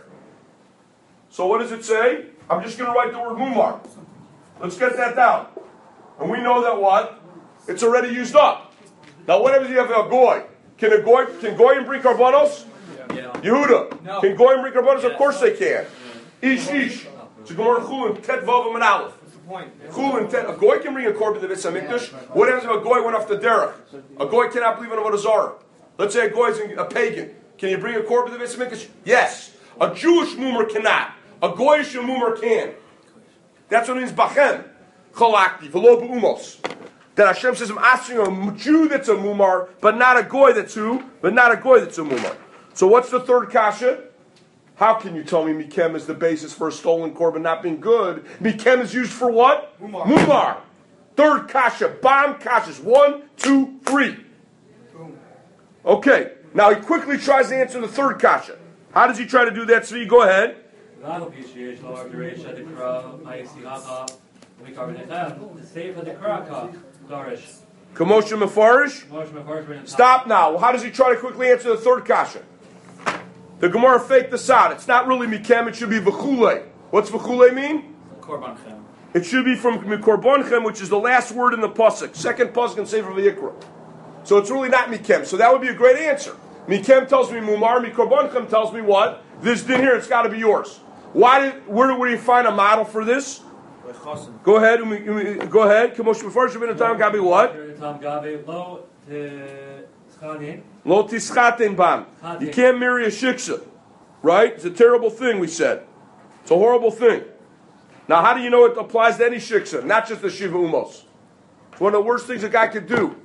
So what does it say? I'm just going to write the word mumar. Let's get that down. And we know that what? It's already used up. Now what happens if you have a goy? Can a goy, can goyim bring karbanos? Yeah. Yehuda. No. Can goyim bring karbanos? Yeah. Of course they can. Ish, ish. It's a Gemara Chulin, Tet Vavam and Aleph. What's the point? Chulin, Tet. A goy can bring a korban to the Beis HaMikdash. What happens if a goy went off the derech? A goy cannot believe in Avodah Zarah. Let's say a goy is a pagan. Can you bring a korban to the Beis HaMikdash? Yes. A Jewish mumar cannot. A goyish mumar can. That's what it means, bachem, chalakti, v'lo be'umos. That Hashem says, I'm asking a Jew that's a mumar, but not a goy that's who? But not a goy that's a mumar. So what's the third kasha? How can you tell me Mikem is the basis for a stolen korban not being good? Mikem is used for what? Mumar. Mumar. Third kasha, bomb kashas. One, two, three. Boom. Okay, now he quickly tries to answer the third kasha. How does he try to do that, Tzvi? Go ahead. Be'afal pi sheyesh lomar d'reisha dekra. Ma'isi hacha umikar nechem. The seifa dekra kach. Darish. Kamosha Mefarish. Moshe Mefarish ben- Stop now. How does he try to quickly answer the third kasha? The Gemara faked this out. It's not really Mikem, it should be V'chule. What's V'chule mean? Korban chem. It should be from Mikorbonchen, which is the last word in the Pasuk. Second Pasuk in Sefer V'yikra. So it's really not Mikem. So that would be a great answer. Mikem tells me Mumar, Mikorbonchen tells me what? This din here, it's got to be yours. Why did, where, where do you find a model for this? Go ahead, umi, umi, go ahead. Kamosh before Shabbat Tam Gabi what? Tam Gabi lo tischanin. Lo tischatin bam. You can't marry a shiksa, right? It's a terrible thing. We said it's a horrible thing. Now, how do you know it applies to any shiksa, not just the shiva umos? It's one of the worst things a guy could do.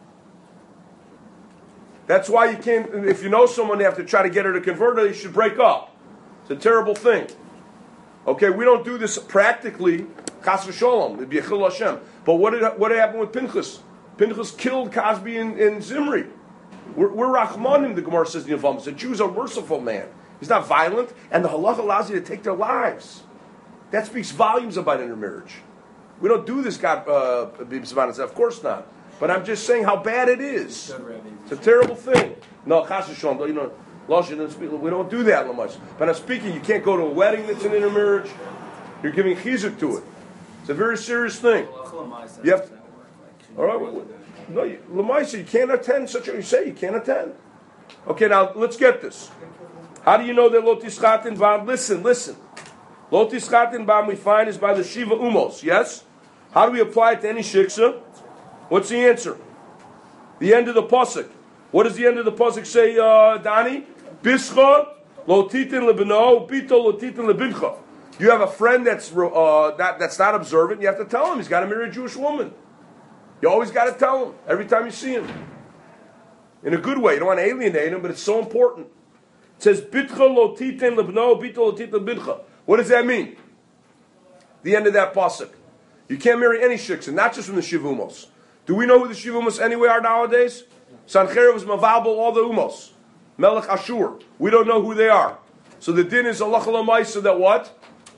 That's why you can't. If you know someone, you have to try to get her to convert her. You should break up. It's a terrible thing. Okay, we don't do this practically, chas v'sholom, it'd be a chil Hashem. But what did what did happen with Pinchas? Pinchas killed Cosby and, and Zimri. We're, we're Rachmanim, the Gemara says in Yevamos. The Jew's a merciful man. He's not violent, and the halach allows you to take their lives. That speaks volumes about intermarriage. We don't do this, God, uh, of course not. But I'm just saying how bad it is. It's a terrible thing. No, chas v'sholom, you know. We don't do that much. But I'm speaking, you can't go to a wedding that's an intermarriage. You're giving chizuk to it. It's a very serious thing. You have to, all right. Well, no, you, Lamaisa, you can't attend such a, you say you can't attend. Okay, now let's get this. How do you know that lo tischatin bam? Listen, listen. Lo tischatin bam we find is by the Shiva Umos, yes? How do we apply it to any shiksa? What's the answer? The end of the pasuk. What does the end of the pasuk say, uh, Dani? Bischa lo titin lebino, bito lo titin lebincha. You have a friend that's uh, that, that's not observant. You have to tell him he's got to marry a Jewish woman. You always got to tell him every time you see him. In a good way. You don't want to alienate him, but it's so important. It says bitcha lo titin lebino, bito lo titin lebincha. What does that mean? The end of that pasuk. You can't marry any shiksa, not just from the shivumos. Do we know who the shivumos anyway are nowadays? Sancherib was mavalbel all the umos. Melech Ashur. We don't know who they are. So the din is Allah Maisa that what?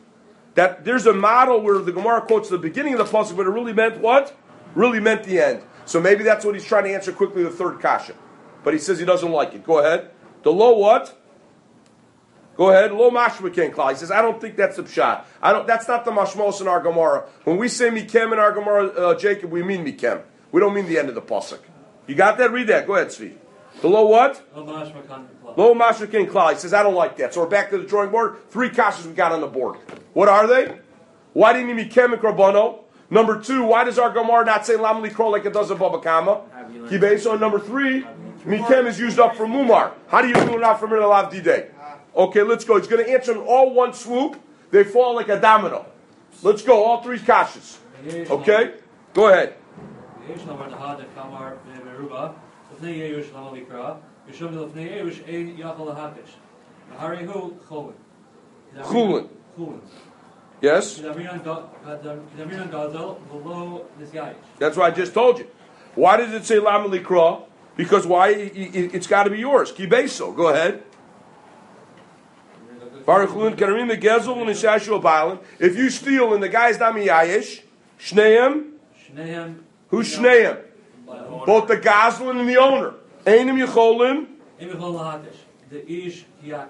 That there's a model where the Gemara quotes the beginning of the pasuk, but it really meant what? Really meant the end. So maybe that's what he's trying to answer quickly, the third kasha. But he says he doesn't like it. Go ahead. The low what? Go ahead. Low mashmaken klal. He says, I don't think that's the pshat. I don't. That's not the mashmos in our Gemara. When we say mikem in our Gemara, uh, Jacob, we mean mikem. We don't mean the end of the pasuk. You got that? Read that. Go ahead, Tzvi. The low what? Low mashmaken klal. He says, I don't like that. So we're back to the drawing board. Three kashas we got on the board. What are they? Why didn't he mikem and korbono? Number two, why does our Gemara not say lam likro like it does in Baba Kama? Kibeso. And number three, mikem is used up for mumar. How do you do it out from Lav Didei? Okay, let's go. He's going to answer them all one swoop. They fall like a domino. Let's go. All three kashas. Okay? Go ahead. Chulin. Yes? That's what I just told you. Why does it say Lam Likra? Because why? It's got to be yours. Kibeso. Go ahead. If you steal and the guy's not miyayish, shneim, who's shneim? Both the gazlan and the owner. Einim yicholim. The ish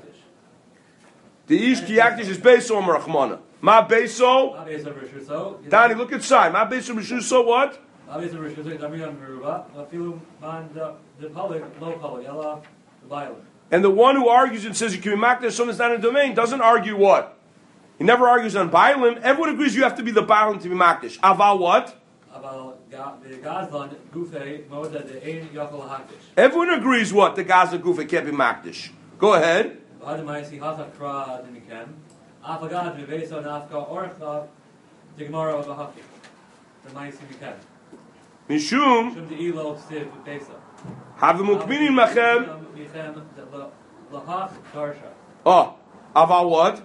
kiyaktish is beso merachmana. Ma beso. Danny, look inside. Ma beso rishuso what? And the one who argues and says you can be makdash something that's not in a domain doesn't argue what? He never argues on Bailim. Everyone agrees you have to be the Bailim to be makdash. Aval what? Everyone agrees what? The Gaza Gufa can't be makdash. Go ahead. Mishum have the mukminin machem. Oh, aval what?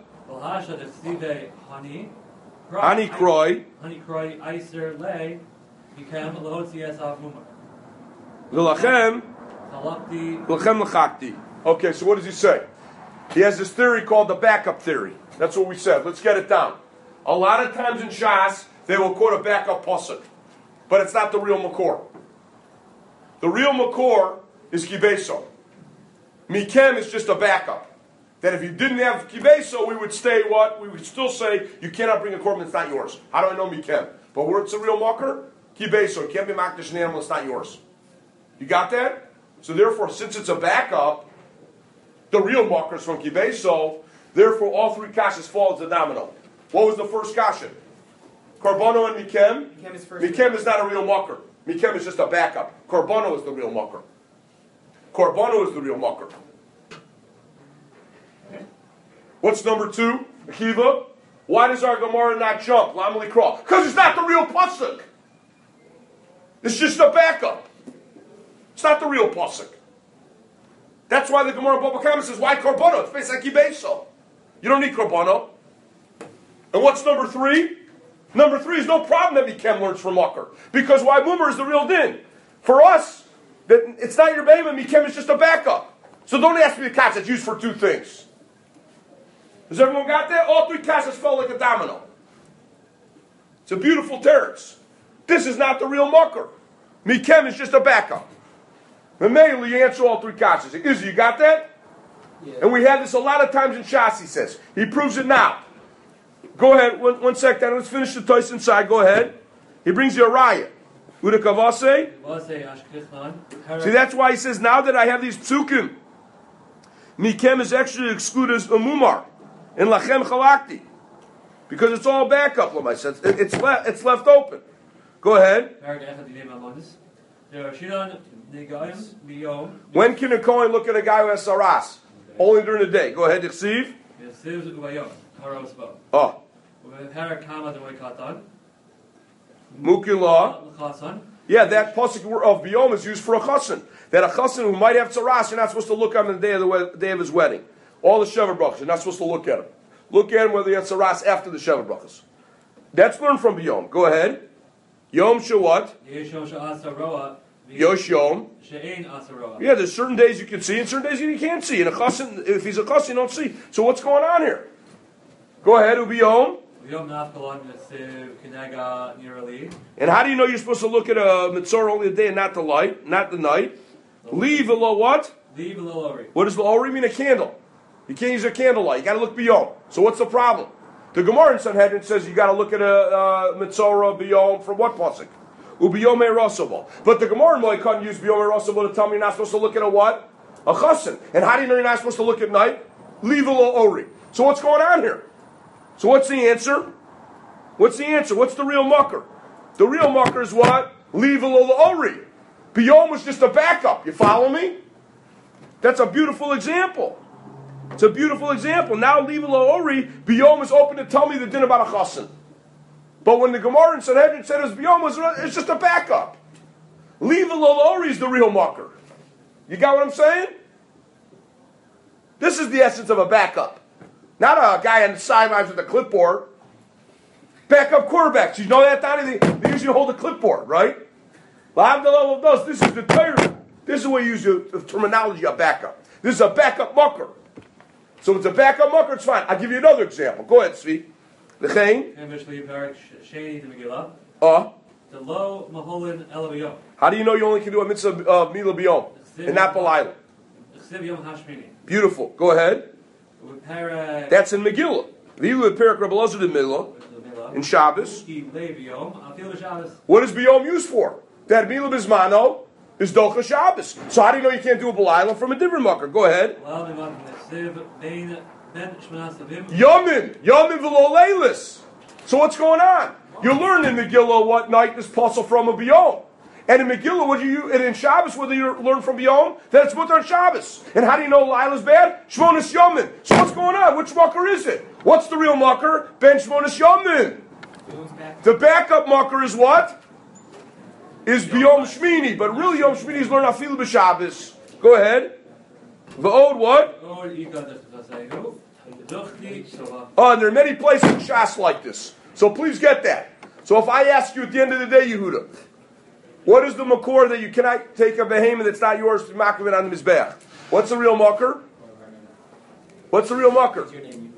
Hani kroy. Hani kroy iser lay. Mikem lahotzias avmumar. V'lachem. V'lachem l'chakti. Okay, so what does he say? He has this theory called the backup theory. That's what we said. Let's get it down. A lot of times in Shas, they will quote a backup pasuk, but it's not the real makor. The real makor is kibeso. Mikem is just a backup. That if you didn't have kibeso, we would stay what? We would still say you cannot bring a korban that's not yours. How do I know mikem? But where it's a real makor, kibeso. It can't be makdash an animal that's not yours. You got that? So therefore, since it's a backup, the real makor is from kibeso. Therefore, all three kashas fall as a domino. What was the first kasha? Korbono and mikem. Mikem is, mikem is not a real makor. Mikem is just a backup. Korbono is the real makor. Korbono is the real makor. What's number two? Akiva. Why does our Gemara not jump? Lamali crawl. Because it's not the real pasuk. It's just a backup. It's not the real pasuk. That's why the Gemara Baba Kama says, why korbono? It's basically beso. You don't need korbono. And what's number three? Number three is no problem that Mikem learns from Makar. Because why Mumar is the real din. For us, that it's not your baby, Mikem is just a backup. So don't ask me the catch that's used for two things. Has everyone got that? All three kasas fell like a domino. It's a beautiful teretz. This is not the real Makar. Mikem is just a backup. Immediately you answer all three kasas. Izzy, you got that? Yeah. And we have this a lot of times in Shas, he says. He proves it now. Go ahead, one, one sec, then let's finish the toys inside. Go ahead. He brings you a raya. Uda kavase. See, that's why he says, now that I have these psukim, Mikem is actually excluded as a mumar. In lachem chalakti. Because it's all backup, Lamai says. It, it's, le- it's left open. Go ahead. When can a Kohen look at a guy who has saras? Only during the day. Go ahead, Ichsiv. Oh. Mukila. Yeah, that pasuk of Biyom is used for a chassan. That a chassan who might have tzaras, you're not supposed to look at him on the day of the we- day of his wedding. All the shever brachas, you're not supposed to look at him. Look at him whether he has tzaras after the shever brachas. That's learned from Biyom. Go ahead. Yom Shawat. Yosh Yom. Yeah, there's certain days you can see and certain days you can't see. And a chassan, if he's a chassan, you don't see. So what's going on here? Go ahead, Ubiyom. Yom Nafkalon Nesiv Kinega Nirali. And how do you know you're supposed to look at a mitzvah only the day and not the light, not the night? Leave a lo what? Leave a little ori. What does l'ori mean? A candle. You can't use a candlelight. You got to look beyond. So what's the problem? The Gemara in Sanhedrin says you got to look at a uh, mitzvah beyond from what pasuk? Ubiyom erosable. But the Gemara in Moekan used biyom erosable to tell me you're not supposed to look at a what? A chassan. And how do you know you're not supposed to look at night? Leave a lo ori. So what's going on here? So what's the answer? What's the answer? What's the real mucker? The real mucker is what? Leave a lo ori. Biyom was just a backup. You follow me? That's a beautiful example. It's a beautiful example. Now leave a lo ori. Biyom is open to tell me the din about a chassan. But when the Gemara in Sanhedrin said it's biyom, it's just a backup. Leave a lo ori is the real mucker. You got what I'm saying? This is the essence of a backup. Not a guy on the sidelines with a clipboard. Backup quarterbacks. You know that, Donnie? They, they usually hold a clipboard, right? This is the Torah. This is the way you use the terminology of backup. This is a backup mucker. So if it's a backup mucker, it's fine. I'll give you another example. Go ahead, Tzvi. L'chein. Uh. The low maholin elaviyom. How do you know you only can do a mitzvah of mila biyom and not balayla? Beautiful. Go ahead. That's in Megillah. V'ilu perak Rabbi Elazar de Milah in Shabbos. What is biyom used for? That mila bismano is docha Shabbos. So how do you know you can't do a balayla from a different mucker? Go ahead. Yamin, yamin v'lo leilis. So what's going on? You learn in Megillah what night is possible from a biyom. And in Megillah, what do you, and in Shabbos, whether you learn from biyom, that it's mutter on Shabbos. And how do you know Lila's bad? Shmonis Yomin. So what's going on? Which mucker is it? What's the real mucker? Ben Shmonis Yomin. The backup mucker is what? Is biyom Shmini. But really, Yom Shmini is learn afilu b'Shabbos. Go ahead. The old what? Oh, and there are many places in Shas like this. So please get that. So if I ask you at the end of the day, Yehuda, what is the makor that you cannot take a behemoth that's not yours to makam it on the mizbeach? What's the real mucker? What's the real mucker?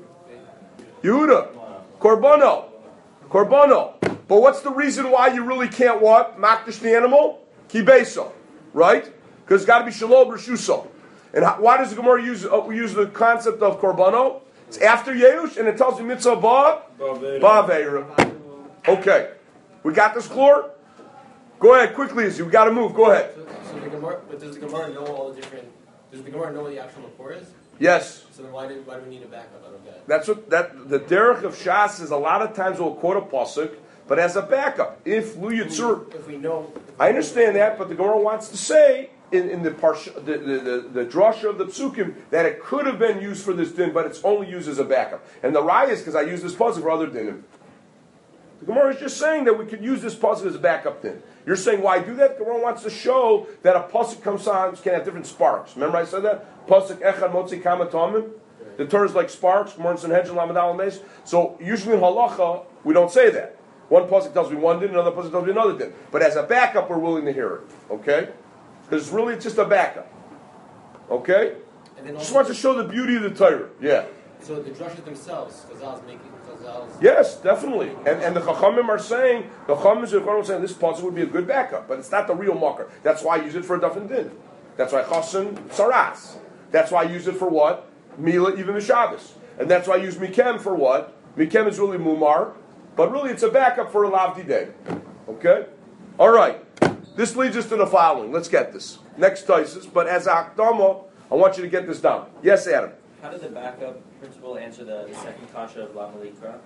Yehuda. Korbono. Korbono. But what's the reason why you really can't what? Makdish the animal? Kibeso. Right? Because it's got to be shalom b'shuso. And how, why does the Gemara use, uh, use the concept of korbono? It's after Yehush, and it tells you mitzvah ba ba'veira. Okay, we got this, Chlor? Go ahead, quickly, Izzy. We got to move. Go ahead. So, so the Gemara, but does the Gemara know all the different? Does the Gemara know what the actual makor is? Yes. So then why do why do we need a backup out of that? That's what that the derech of Shas is. A lot of times we'll quote a pasuk, but as a backup. If Lu Yitzur, if we know, if I understand that, but the Gemara wants to say in, in the, parsha, the, the, the the drasha of the psukim that it could have been used for this din, but it's only used as a backup. And the raya is because I use this pasuk for other dinim. The Gemara is just saying that we could use this pasuk as a backup din. You're saying why do that? The Gemara wants to show that a pasuk comes on can have different sparks. Remember I said that pasuk echad motzi kama tomim. The Torah is like sparks. Gemara and Hedge and Lamadal and Meis. So usually in halacha we don't say that. One pasuk tells me one din, another pasuk tells me another din. But as a backup, we're willing to hear it. Okay. Because really it's just a backup. Okay? and then Just also, wants to show the beauty of the Torah. Yeah. so the drushes themselves, Chazal's making Chazal's. Yes, definitely. And and the Chachamim are saying, the Chachamim are saying this pasuk would be a good backup, but it's not the real marker. That's why I use it for a Daf and Din. That's why Chasen Saras. That's why I use it for what? Mila, even the Shabbos. And that's why I use Mikem for what? Mikem is really Mumar, but really it's a backup for a Lavdi Day. Okay? All right. This leads us to the following. Let's get this. Next Taisus, but as Akdama, I want you to get this down. Yes, Adam? How did the backup principle answer the, the second kasha of La Malikra?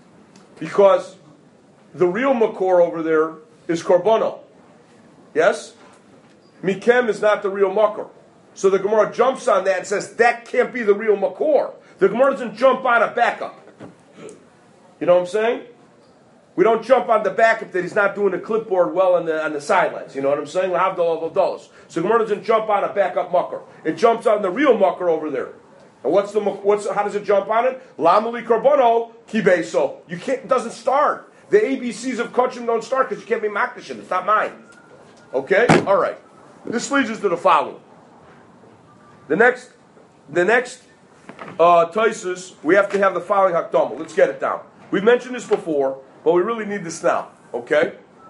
Because the real Makor over there is Korbono. Yes? Mikem is not the real Makor. So the Gemara jumps on that and says, that can't be the real Makor. The Gemara doesn't jump on a backup. You know what I'm saying? We don't jump on the backup that he's not doing the clipboard well on the on the sidelines. You know what I'm saying? So Gemara doesn't jump on a backup mucker. It jumps on the real mucker over there. And what's the what's how does it jump on it? Lamali karbono kibeso. You can't. It doesn't start. The A B Cs of Kachim don't start because you can't be makdashim. It's not mine. Okay. All right. This leads us to the following. The next, the next uh, Taisus, we have to have the following hakdama. Let's get it down. We've mentioned this before, but we really need this now, okay?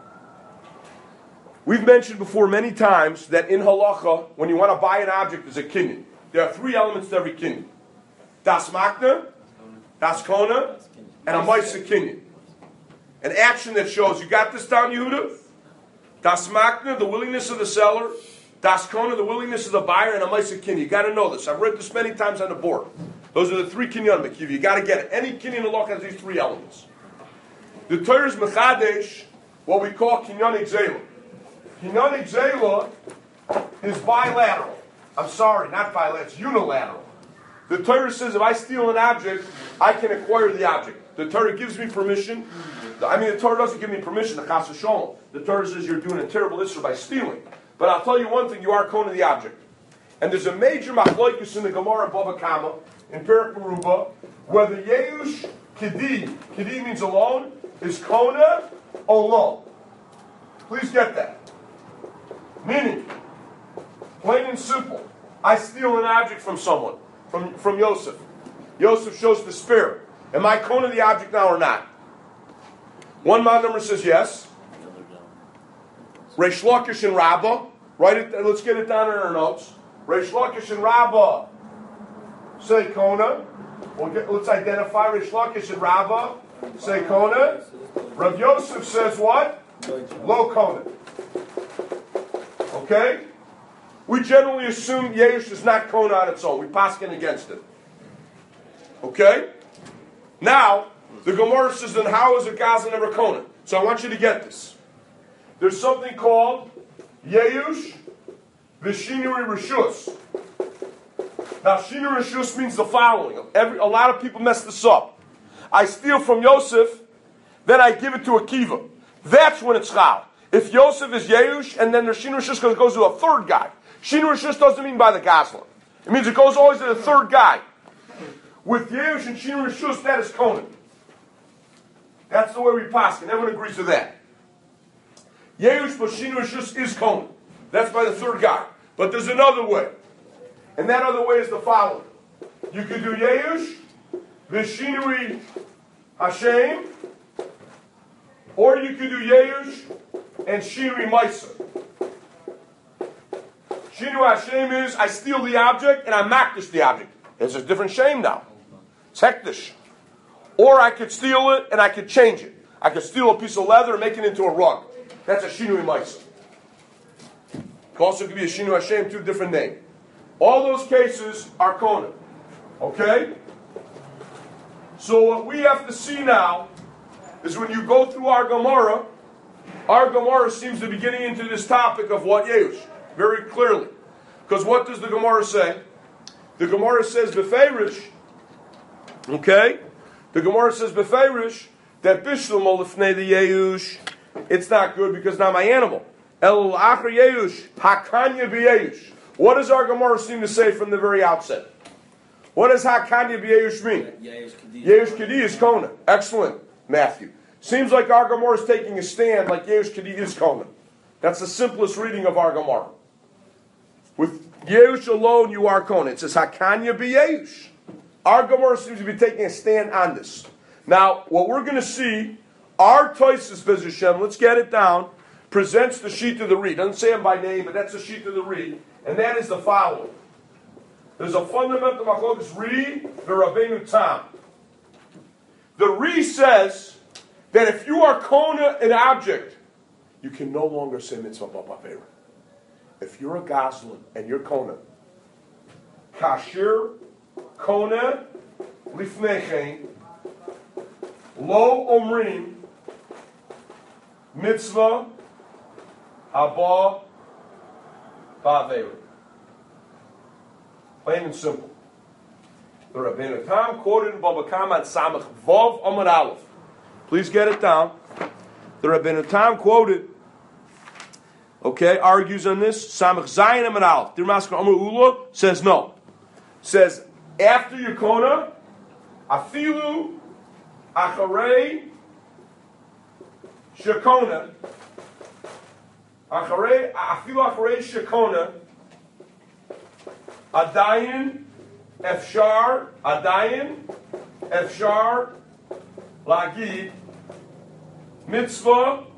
We've mentioned before many times that in halacha, when you want to buy an object, there's a kinyan. There are three elements to every kinyan. Das makna, das kona, and a maisa kinyan. An action that shows, you got this down, Yehuda? Das makna, the willingness of the seller. Das kona, the willingness of the buyer, and a maisa kinyan. You got to know this. I've read this many times on the board. Those are the three kinyan mekiv. You got to get it. Any kinyan halacha has these three elements. The Torah is mechadesh, what we call kinyan exela. Kinyan exela is bilateral. I'm sorry, not bilateral. It's unilateral. The Torah says if I steal an object, I can acquire the object. The Torah gives me permission. I mean, the Torah doesn't give me permission. The Chas v'Sholom. The Torah says you're doing a terrible issur by stealing. But I'll tell you one thing: you are kona the object. And there's a major machlokes in the Gemara Bava Kama in Perek Meruba whether Yeush Kedi, Kedi means alone, is kona or lo. Please get that. Meaning, plain and simple, I steal an object from someone, from, from Yosef. Yosef shows despair. Am I kona the object now or not? One mod number says yes. Reish Lakish and Rabbah, write it. Let's get it down in our notes. Reish Lakish and Rabbah say kona. We'll get, let's identify Reish Lakish and Rabbah say kona. Rav Yosef says what? Lo kona. Okay? We generally assume Yeush is not kona on its own. We paskin against it. Okay? Now, the Gemara says, then how is a Gaza never kona? So I want you to get this. There's something called Yeush Vishinuri Rishus. Now, Shinuri Rishus means the following. Every, a lot of people mess this up. I steal from Yosef, then I give it to Akiva. That's when it's chal. If Yosef is Yeush, and then there's Shinur Rishus goes to a third guy. Shinur Rishus doesn't mean by the Gazlan. It means it goes always to the third guy. With Yeush and Shinur Rishus, that is Conan. That's the way we pass, and everyone agrees with that. Yeush plus Shinur Rishus is Conan. That's by the third guy. But there's another way. And that other way is the following. You could do Yeush, Vishinuri Hashem, or you could do Yeush and Shinuri Maisa. Shinuri Hashem is, I steal the object and I makdish the object. It's a different shame now. It's hektish. Or I could steal it and I could change it. I could steal a piece of leather and make it into a rug. That's a Shinuri Maisa. It also could be a Shinuri Hashem, two different names. All those cases are Kona. Okay? So what we have to see now is when you go through our Gemara, our Gemara seems to be getting into this topic of what Yeush, very clearly. Because what does the Gemara say? The Gemara says, Befeirish, okay? The Gemara says, Befeirish, that Bishlam olifnei the Yeush, it's not good because not my animal. El acher Yeush, hakanya b'Yeush. What does our Gemara seem to say from the very outset? What does hakanya b'Yeush mean? Yeush Kedi is Kona. Excellent, Matthew. Seems like our Gemara is taking a stand like Yeush Kedi is Kona. That's the simplest reading of our Gemara. With Yeush alone, you are Kona. It says hakanya b'Yeush. Our Gemara seems to be taking a stand on this. Now, what we're going to see, our Toisus Bez Hashem, let's get it down, presents the sheet of the read. Doesn't say him by name, but that's the sheet of the read. And that is the following. There's a fundamental machlokes Ri v'Rabbeinu Tam. The Ri says that if you are Kona an object, you can no longer say mitzvah b'avera. If you're a Goslin and you're Kona, Kashir Kona Lifnechein Lo Omrim Mitzvah Haba Ba'avera. Plain and simple. The Rabbeinu Tam quoted in Baba Kama Samach Vav Amar Aleph. Please get it down. The Rabbeinu Tam quoted, okay, argues on this. Samach Zayin Amar Aleph. The Ramaskar Amar Ula says no. Says after Yekona, Afilu Acharei Shekona. Acharei Afilu Acharei Shekona. Adayin, Efshar, Adayin, Efshar, lagid mitzvah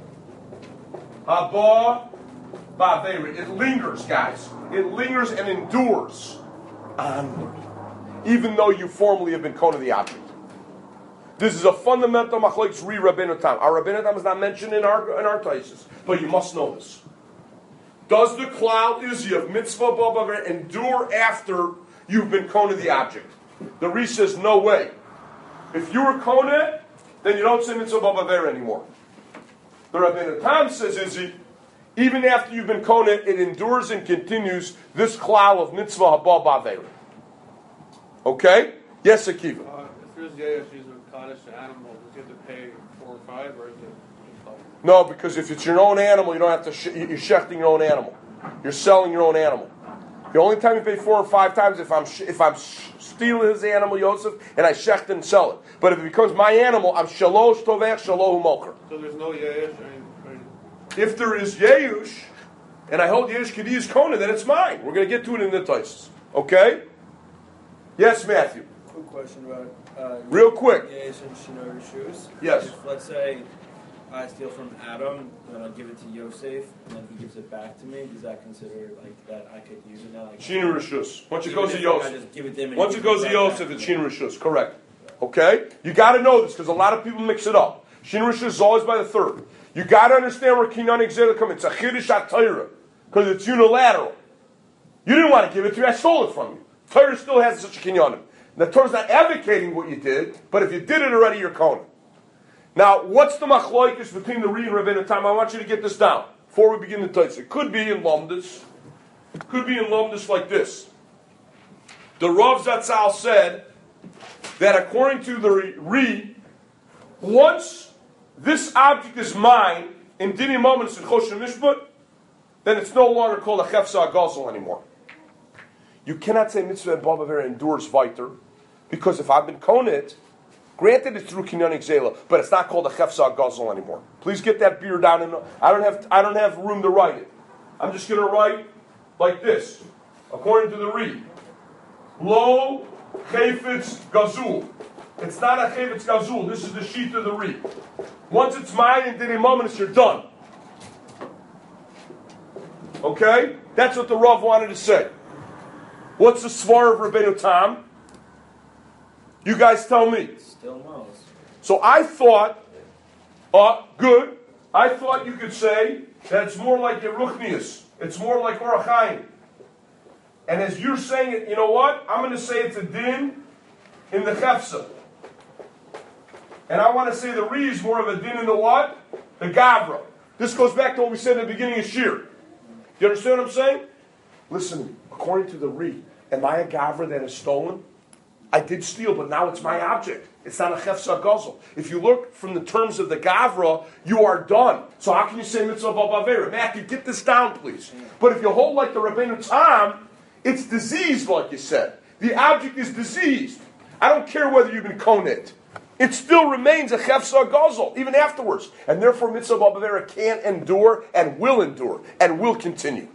haba ba'avera. It lingers, guys. It lingers and endures onward, even though you formally have been kona the object. This is a fundamental machlokes re Rabbeinu Tam. Our Rabbeinu Tam is not mentioned in our in our taisus, but you must know this. Does the klal izi of mitzvah ba'avera endure after you've been kona the object? The Re says no way. If you were kona, then you don't say mitzvah ba'avera anymore. The Rabbeinu Tam says izi, even after you've been kona, it endures and continues this klal of mitzvah haba ba'avera. Okay? Yes, Akiva. Uh, if there's yesh, she's a Kaddish animal, does he have to pay four or five, or is it just like? No, because if it's your own animal, you don't have to. Sh- you're shechting your own animal. You're selling your own animal. The only time you pay four or five times if I'm sh- if I'm sh- stealing his animal, Yosef, and I shecht and sell it. But if it becomes my animal, I'm shalosh tovech shalohu mocher. So there's no yesh. I mean, I mean, If there is yeush, and I hold yeush kediyas kona, then it's mine. We're going to get to it in the taisus. Okay? Yes, Matthew. Quick question about uh, Real quick. Yesh and Shinoi shoes. Yes. If, let's say I steal from Adam, then I give it to Yosef, and then he gives it back to me. Does that consider like that I could use it now? Like, Shinu Rishus. Once it even goes to if, like, I Yosef. just give it to him and Once he it goes gives to it right Yosef, back it's to me. Shinu Rishus. Correct. Okay? You got to know this because a lot of people mix it up. Shinu Rishus is always by the third. You got to understand where Kinyan Exela comes. It's a Chiddush HaTorah because it's unilateral. You didn't want to give it to me. I stole it from you. Torah still has such a Kinyanim. The Torah's not advocating what you did, but if you did it already, you're Kohen. Now, what's the machloikis between the Re and Rabbeinu Tam? I want you to get this down before we begin the Taitzah. It could be in Lumdus. It could be in Lumdus like this. The Rav Zatzal said that according to the Re, once this object is mine in Dini Moments in Choshen Mishpat, then it's no longer called a Chefsa Gazel anymore. You cannot say mitzvah and ba'avera endures weiter, because if I've been konit, granted it's through kinyan exela, but it's not called a chefsa gazel anymore. Please get that beer down. In, I don't have I don't have room to write it. I'm just going to write like this, according to the Re. Lo chayfetz gazul. It's not a chayfetz gazul. This is the sheet of the Re. Once it's mine and did a moment, you're done. Okay, that's what the Rav wanted to say. What's the svar of Rabbeinu Tam? You guys tell me. Still knows. So I thought, uh, good, I thought you could say that it's more like Yeruchnius. It's more like Orach Chaim. And as you're saying it, you know what? I'm going to say it's a din in the Chefsa. And I want to say the Re is more of a din in the what? The Gavra. This goes back to what we said in the beginning of Shir. You understand what I'm saying? Listen, according to the Re, am I a Gavra that is stolen? I did steal, but now it's my object. It's not a Chefsa Gazel. If you look from the terms of the Gavra, you are done. So how can you say Mitzvah Ba'avera? Matthew, get this down, please. But if you hold like the Rabbeinu Tam, it's diseased, like you said. The object is diseased. I don't care whether you've been konit. It still remains a Chefsa Gazel, even afterwards. And therefore, Mitzvah Ba'avera can endure and will endure and will continue.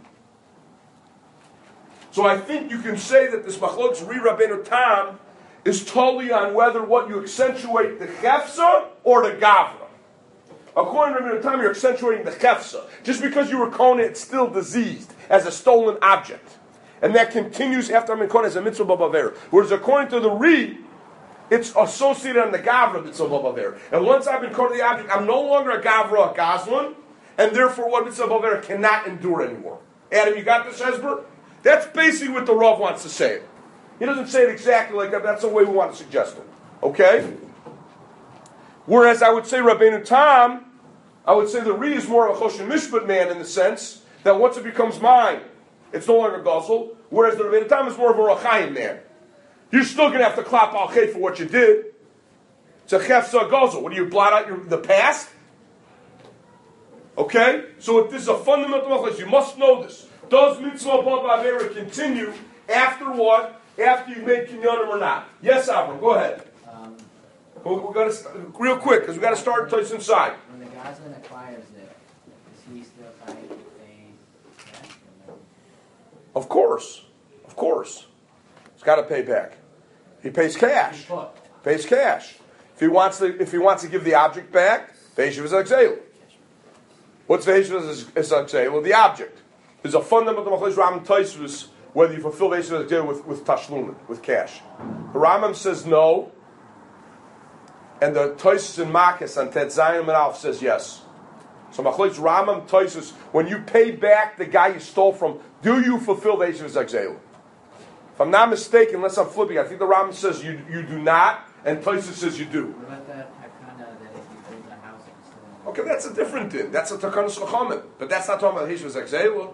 So I think you can say that this Machlokes Re Rabbeinu Tam is totally on whether what you accentuate the Chefsa or the Gavra. According to Rabbeinu Tam, you're accentuating the Chefsa. Just because you were Kona, it's still diseased as a stolen object. And that continues after I'm in Kona as a Mitzvah Ba'avera. Whereas according to the Re, it's associated on the Gavra Mitzvah Ba'avera. And once I've been Kona the object, I'm no longer a Gavra, a Gazlan, and therefore what Mitzvah Ba'avera cannot endure anymore. Adam, you got this, Hezber? That's basically what the Rav wants to say it. He doesn't say it exactly like that, but that's the way we want to suggest it. Okay? Whereas I would say Rabbeinu Tam, I would say the Re is more of a Choshen Mishpat man in the sense that once it becomes mine, it's no longer Gazel, whereas the Rabbeinu Tam is more of a Rachayim man. You're still going to have to clap al chay for what you did. It's a Chefsa Gazel. What do you blot out your, the past? Okay? So if this is a fundamental machlokes, you must know this. Does Mitzvah Ba'avera continue after what? After you've made Kinyanim or not? Yes, Avram, go ahead. Um, we we got to real quick because we got to start Toys inside. when the Goslin acquires it, is he still trying to pay cash or no? Of course, of course, he's got to pay back. He pays cash. He's hooked. Pays cash. If he wants to, if he wants to give the object back, Ve'eshiv is Akzelu. What's Ve'eshiv is Akzelu? The object. There's a fundamental Machlokes Rambam Tosfos whether you fulfill Ve'eshiv is Akzelu with with tashlumin, with cash. The Rambam says no, and the Tosfos in Makkas on Tet Zayin and Alf says yes. So Machlokes Rambam Tosfos, when you pay back the guy you stole from, do you fulfill Ve'eshiv is Akzelu? If I'm not mistaken, unless I'm flipping, I think the Rambam says you you do not, and Tosfos says you do. What about that takana that if you build a house and still... Okay, that's a different din. That's a takanas chachamim, but that's not talking about Ve'eshiv is Akzelu.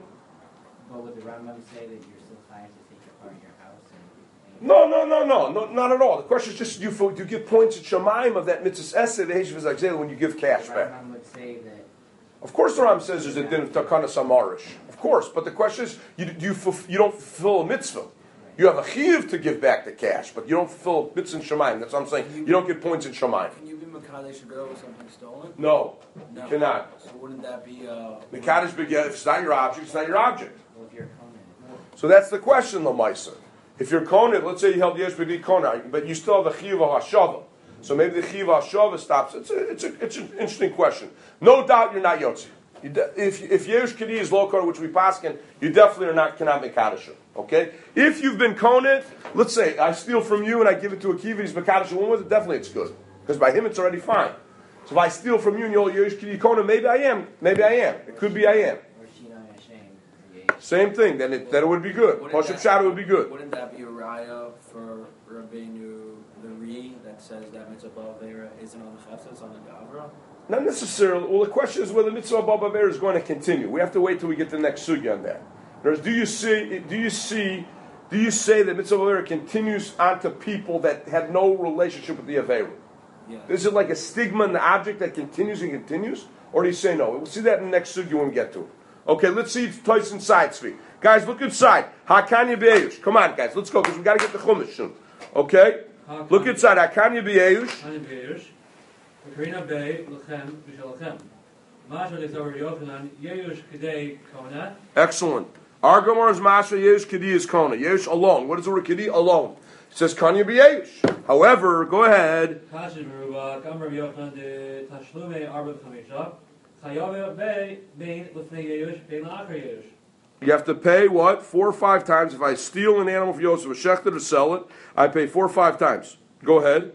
But would the Rambam say that you're still fine to take apart your house and... and No, no, no, no, no, not at all. The question is just you you give points at Shemaim of that mitzvah essay Ve'eshiv is Akzelu when you give cash the back. Rambam would say that... Of course, the Rambam says there's a din of takanas amarish. Of course, but the question is you do you, fulf- you don't fulfill a mitzvah. You have a chiyuv to give back the cash, but you don't fulfill mitzvah in Shemaim. That's what I'm saying. You don't get points in Shemaim. Can you be Makadesh Ago with something stolen? No, No. you cannot. So wouldn't that be uh Mekadesh begin. If it's not your object, it's not your object. Well, if you're Conan... So that's the question, Lamaisa. If you're Kohen, let's say you held Yesh B'di Kohen, but you still have the Chiv HaShava. So maybe the Chiv HaShava stops. It's a, it's a, it's an interesting question. No doubt you're not Yotzi. You de- if if Yesh Kedi is low Kohen, which we paskin, you definitely are not cannot make Kaddish. Okay? If you've been Kohen, let's say I steal from you and I give it to a Kiva, he's Mekadosh one with it, definitely it's good. Because by him it's already fine. So if I steal from you and you're Yesh Kedi Kohen, maybe I am. Maybe I am. It could be I am. Or Shina Hashem. Same thing, then it, then it would be good. Wouldn't Pashup that- Shadow would be good. Wouldn't that be a raya for Rabbeinu the Re that says that mitzvah ba'avera isn't on the chesed, it's on the gavra? Not necessarily. Well, the question is whether mitzvah baba bear is going to continue. We have to wait till we get to the next sugya on that. In other words, do you see? Do you see? Do you say that mitzvah baba bear continues onto people that have no relationship with the averu? Yeah. Is it like a stigma in the object that continues and continues, or do you say no? We'll see that in the next sugya when we get to it. Okay, let's see if Toys inside Tzvi. Guys, look inside. Hakanya b'eyush. Come on, guys, let's go because we got to get the chumash soon. Okay, look inside. Hakanya b'eyush. Ani b'yerush. Karina Bey Lechem B'Shalachem. Masha Lezover Yochanan Yerush Kedei Kona. Excellent. Our Gemara is Masha Yerush Kedi is Kona. Yerush alone. What is the word Kedi? Alone. It says Kanya b'Yerush. However, go ahead. Kashin Meruba Gamar Yochanan de Tashlume Arba Chamisha. Chayave Bey Bein Lefnei Yerush Bein La'achar Yerush. You have to pay what? Four or five times. If I steal an animal from Yosef, a shechter to sell it, I pay four or five times. Go ahead.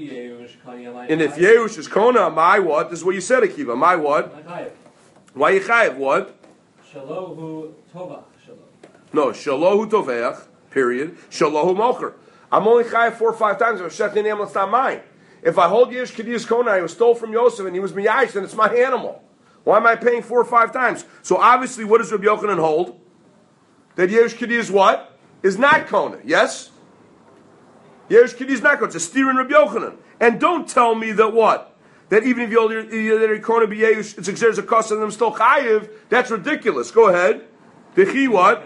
And if Yerush is Kona, my what? This is what you said, Akiva. My what? Why you chayev? What? Shalohu Tovach. No, Shalohu Toveach, period. Shalohu Mocher. I'm only chayev four or five times. If I shechter an animal, it's not mine. If I hold Yerush Kediyas Kona, I was stole from Yosef and he was miyayish, then it's my animal. Why am I paying four or five times? So obviously, what does Rabbi Yochanan hold? That Yerush Kediyas is what? Is not Kona. Yes? Yerush Kedi is not Kona. It's a steer in Rabbi Yochanan. And don't tell me that what? That even if you're Kona be Yerush, it's there's a cost and them still chayiv. That's ridiculous. Go ahead. Dechi what?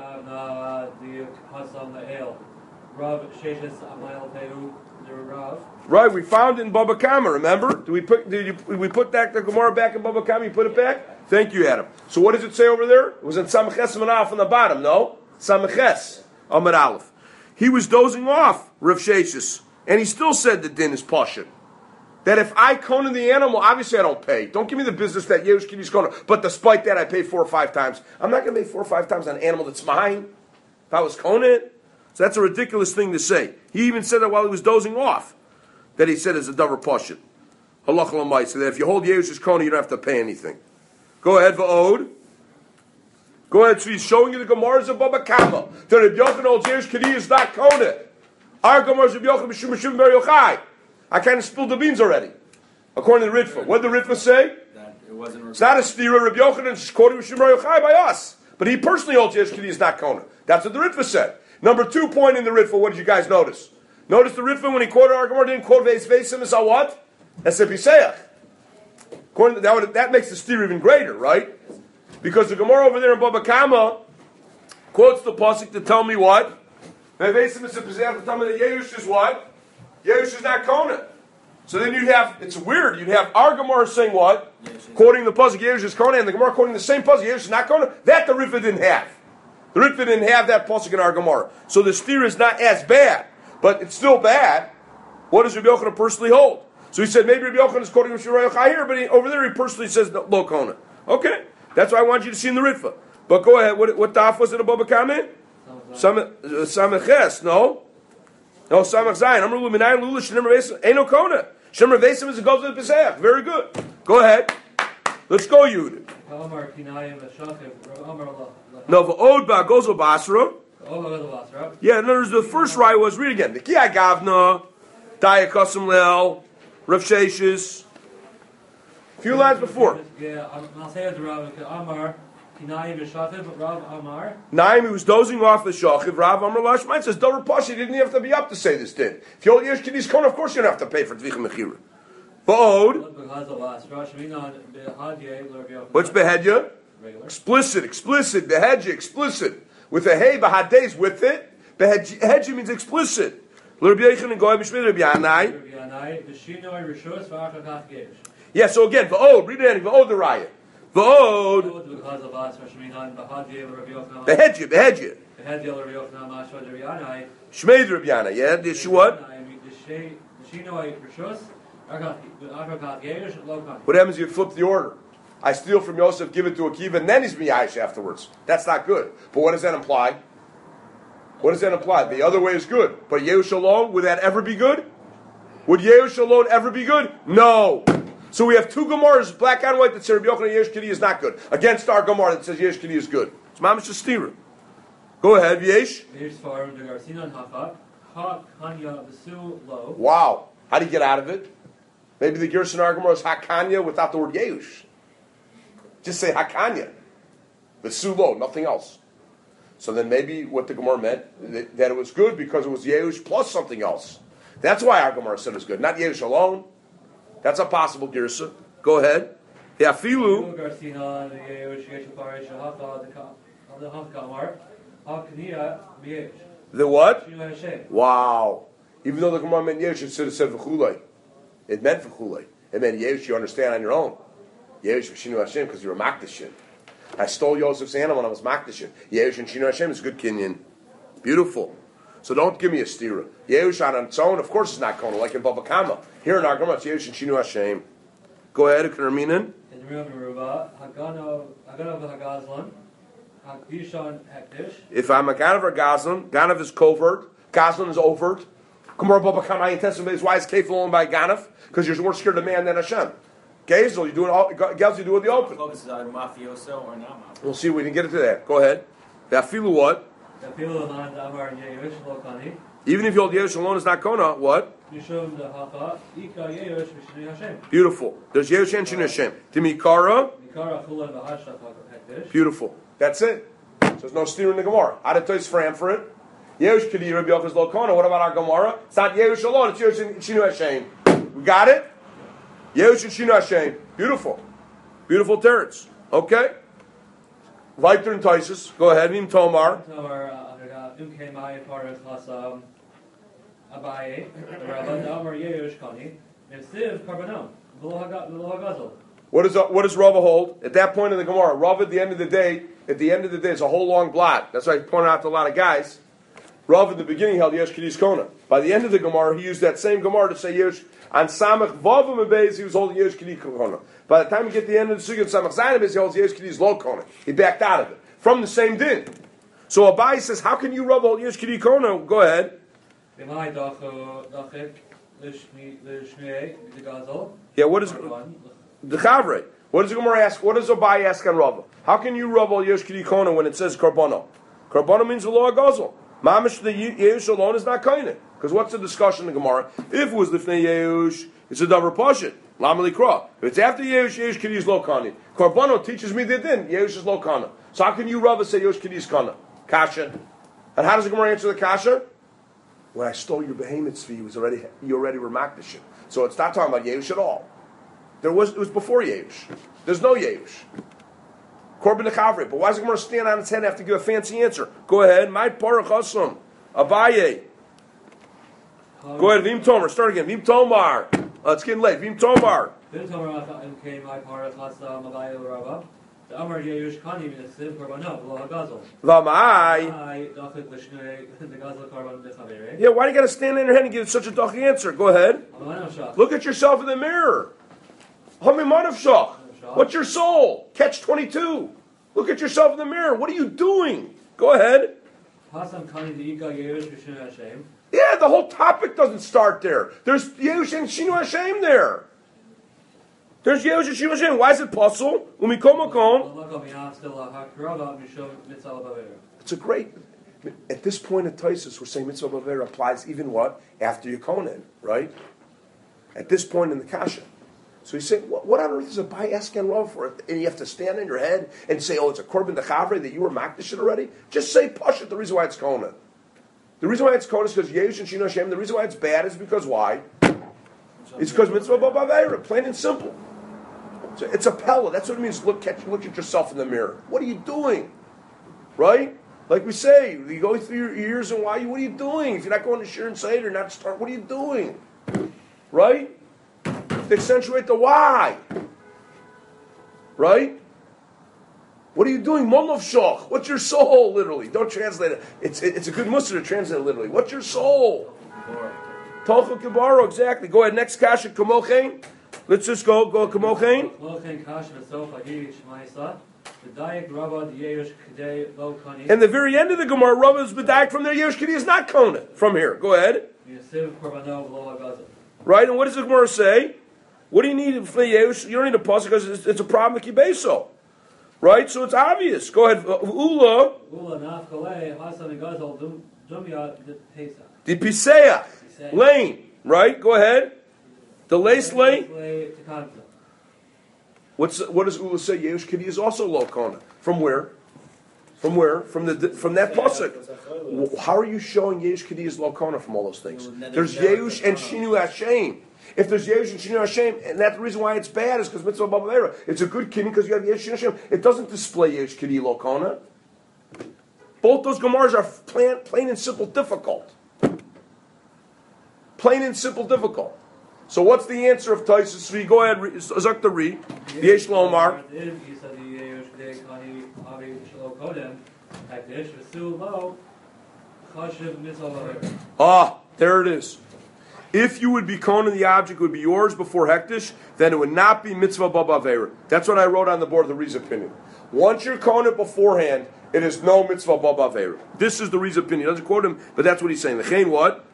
Right, we found it in Baba Kama, remember? Did we put did, you, did we put that the Gemara back in Baba Kama? You put it back? Thank you, Adam. So what does it say over there? It was in Samaches Manaf on the bottom, no? Samaches Amar Aleph. He was dozing off, Rav Sheshis, and he still said the din is pashut. That if I Conan the animal, obviously I don't pay. Don't give me the business that Yerush Kiddi's Conan. But despite that, I pay four or five times. I'm not going to pay four or five times on an animal that's mine. If I was Conan. So that's a ridiculous thing to say. He even said that while he was dozing off. That he said is a davar pashut. Halach l'may. So that if you hold Yerush's Conan, you don't have to pay anything. Go ahead, Va'od. Go ahead, so he's showing you the Gemara's of Baba Kama. That Rabbi Yochanan holds Yerush Kiddi is not Conan. Our Gemara's of Yochanan Mishum Mishum Bar Yochai. I kind of spilled the beans already. According to the Ritva. What did the Ritva say? That it wasn't. It's not a stira. Rabbi Yochanan is quoting Mishum Bar Yochai by us. But he personally holds Yerush Kiddi is not Conan. That's what the Ritva said. Number two point in the Ritva, what did you guys notice? Notice the Ritva when he quoted our Gemara didn't quote Veis Veisim as a what? As a Piseach. According to that, would, that makes the stira even greater, right? Because the Gemara over there in Baba Kama quotes the pasuk to tell me what? Veis Veisim is a Piseach to tell me that Yerush is what? Yerush is not Conan. So then you'd have, it's weird, you'd have our Gemara saying what? Quoting the pasuk Yerush is Conan, and the Gemara quoting the same pasuk Yerush is not Conan. That the Ritva didn't have. The Ritva didn't have that pasuk in our Gemara. So the steer is not as bad, but it's still bad. What does Rabbi Yochanan personally hold? So he said maybe Rabbi Yochanan is quoting Rav Shimon Yochai here, but he, over there he personally says no, lo kona. Okay, that's what I want you to see in the Ritva. But go ahead. What what daf was it above a comment? Samech Ches, no, no Samech Zayin. Amar Lu Minayin Lula Shnei Revesim. Ain't no kona. Shnei Revesim is a goes to the Pesach. Very good. Go ahead. Let's go, Yud. No, for Odba goes to Basra. Yeah, in other words, the first raya was, read again. The Kia Gavna, Daya Kasim Lel, Rav Sheshes. A few lines before. Yeah, I'll say it to Rav Amar, Kinayim V'Shachiv, Rav Amar. Naim, he was dozing off the Shachiv, Rav Amar Lashmain says, Dover Pasha, you didn't have to be up to say this din. If you hold Yesh Kidis Kona, of course you don't have to pay for Tvicha Mechira. V'od. What's Behedya? Explicit, explicit, Behedya, explicit. With a hey, Bahadez with it. Behedya means explicit. Yeah, so again, V'od, read it, V'od the Raya. V'od. Behedya, Behedya. Shmeid Rabbi Yana, yeah, this what? What happens if you flip the order? I steal from Yosef, give it to Akiva, and then he's miyayish afterwards. That's not good. But what does that imply? What does that imply? The other way is good. But Yehush alone, would that ever be good? Would Yehush alone ever be good? No. So we have two Gemaras, black and white, that say Rabbi Yochanan Yehush Kiddi is not good. Against our Gemara that says Yehush Kiddi is good. It's mamish stira. Go ahead, Yesh. Wow. How do you get out of it? Maybe the Gerson Gemara is Hakanya without the word Yehush. Just say Hakanya. The Sulo, nothing else. So then maybe what the Gemara meant, that, that it was good because it was Yehush plus something else. That's why our Gemara said it was good. Not Yehush alone. That's a possible Gersa. Go ahead. Yeah, Filu. The what? Wow. Even though the Gemara meant Yehush, it should have said V'chulei. It meant V'chulei. It meant Yehush, you understand on your own. Yehush v'shinu Hashem, because you're a makdashin. I stole Yosef's animal when I was makdashin. Yehush and shinu Hashem is good kinyan. Beautiful. So don't give me a stira. Yehush on its own, of course, is not kona, like in Baba Kama. Here in our Gemara, it's Yehush and shinu Hashem. Go ahead, Ukaraminan. If I'm a Ganav or Gazlan, Ganav is covert, Gazlan is overt. Gemara Baba Kama, why is Kefil owned by Ganav? Because you're more scared of man than Hashem. Gezel, you do it all. Gezel, you do it in the open. Focus is on mafioso or not mafioso. We'll see. We didn't get into that. Go ahead. That filu what? Even if you hold Yehush alone is not kona, what? Beautiful. There's Yehush and Shin Hashem. Timikara. Beautiful. That's it. So there's no steer in the Gemara. Adatois for him for it. Yehush Kedi Rabbi Yochanan lo kona. What about our Gemara? It's not Yehush alone. It's Yehush and Shinu Hashem. We got it. Yehush and Shinu Hashem. Beautiful. Beautiful terrence. Okay? Weiter and Taisus. Go ahead. Vim Tomar. What does what does Rava hold? At that point in the Gemara, Rava at the end of the day, at the end of the day, it's a whole long blot. That's why I pointed out to a lot of guys. Rava at the beginning held Yesh Kedis Kona. By the end of the Gemara, he used that same Gemara to say Yesh on Samach Vavim Abeis, he was holding Yesh Kedis Kona. By the time you get to the end of the Sugya Samach Zayin Abeis, he holds Yesh Kedis Lo Kona. He backed out of it. From the same din. So Abai says, how can you Rava hold Yesh Kedis Kona? Go ahead. Yeah, what is the Chavre? What does the Gemara ask? What does Abai ask on Rava? How can you Rava Yesh Kedis Kona when it says Karbono? Karbono means the law of Gazel. Mamish the Yehush alone is not kainit. Because what's the discussion in the Gemara? If it was Lifnei Yehush, it's a davar pashit. Lamali kra. If it's after Yehush, Yehush Kedi is lo kani. Karbono teaches me the din. Yehush is lo kana. So how can you rather say Yehush Kedi is kana? Kasha. And how does the Gemara answer the kasha? When I stole your behemoth's fee, was already you already were makdashim. So it's not talking about Yehush at all. There was it was before Yehush. There's no Yehush. Korban Nechavre. But why does the Gemara stand on its head and have to give a fancy answer? Go ahead. My Parach Hasam. Abaye. Go ahead. Vim Tomar. Start again. Vim Tomar. Uh, it's getting late. Vim Tomar. Vim Tomar came my Parach Hasam Abaye Rava. The Amar Yeush Kani Mitzvah Korbanot Lo HaGazol. V'amai. I Dachik L'Shnei the Gazal Korban B'Chavere. Yeah, why do you got to stand in your head and give such a ducky answer? Go ahead. Look at yourself in the mirror. Hamimanavshach. What's your soul? Catch twenty-two. Look at yourself in the mirror. What are you doing? Go ahead. Hasam Kani the Ika Yeush B'Shem Hashem. Yeah, the whole topic doesn't start there. There's Yehush and Shinu Hashem there. There's Yehush and Shinu Hashem. Why is it puzzle? Umikomakom. It's a great. At this point in Taisus, we're saying Mitzvah Bavera applies even what? After Yekonen, right? At this point in the Kasha. So he's saying, what, what on earth is a Bai asking Rav for? And you have to stand on your head and say, oh, it's a Korban Dechavre that you were Makdish already? Just say Pashat, the reason why it's Konen. The reason why it's Kohen is because Yehush and Shino Hashem. The reason why it's bad is because why? It's because Mitzvah B'Aveira, plain and simple. So it's a Pella. That's what it means. Look at, look at yourself in the mirror. What are you doing? Right? Like we say, you go through your ears and why you, what are you doing? If you're not going to Shir and Seder, not start, what are you doing? Right? They accentuate the why. Right? What are you doing? Momov shoch. What's your soul, literally? Don't translate it. It's it's a good muster to translate it literally. What's your soul? Tochel Kibaro, exactly. Go ahead, next kasha, Kamochain. Let's just go, go Kamochain. And the very end of the Gemara, Rav is B'daik from there, Yerush Kedi is not Kona. From here, go ahead. Right, and what does the Gemara say? What do you need for Yerush? You don't need a pasuk because it's, it's a problem with Kibeso. Right, so it's obvious. Go ahead. Ula. The Piseach. Lane. Right, go ahead. The lace lane. What's what does Ula say? Yehush Kedi is also lo kona. From where? From where? From the from that pasuk. How are you showing Yehush Kedi is lo kona from all those things? There's Yehush and Shinu Hashem. If there's Yehush and Shinu Hashem, and that's the reason why it's bad is because Mitzvah B'Aveira. It's a good kidney because you have Yehush and Hashem. It doesn't display Yehush Kedi lo kona. Both those Gemaras are plain, plain and simple difficult. Plain and simple difficult. So what's the answer of Taisus? We go ahead, Zakta Ri, Yesh Lomar. Ah, there it is. If you would be Kohen, the object would be yours before Hektish, then it would not be Mitzvah B'Aveira. That's what I wrote on the board of the Riz opinion. Once you're Kohen beforehand, it is no Mitzvah B'Aveira. This is the Riz opinion. He doesn't quote him, but that's what he's saying. The Chain what?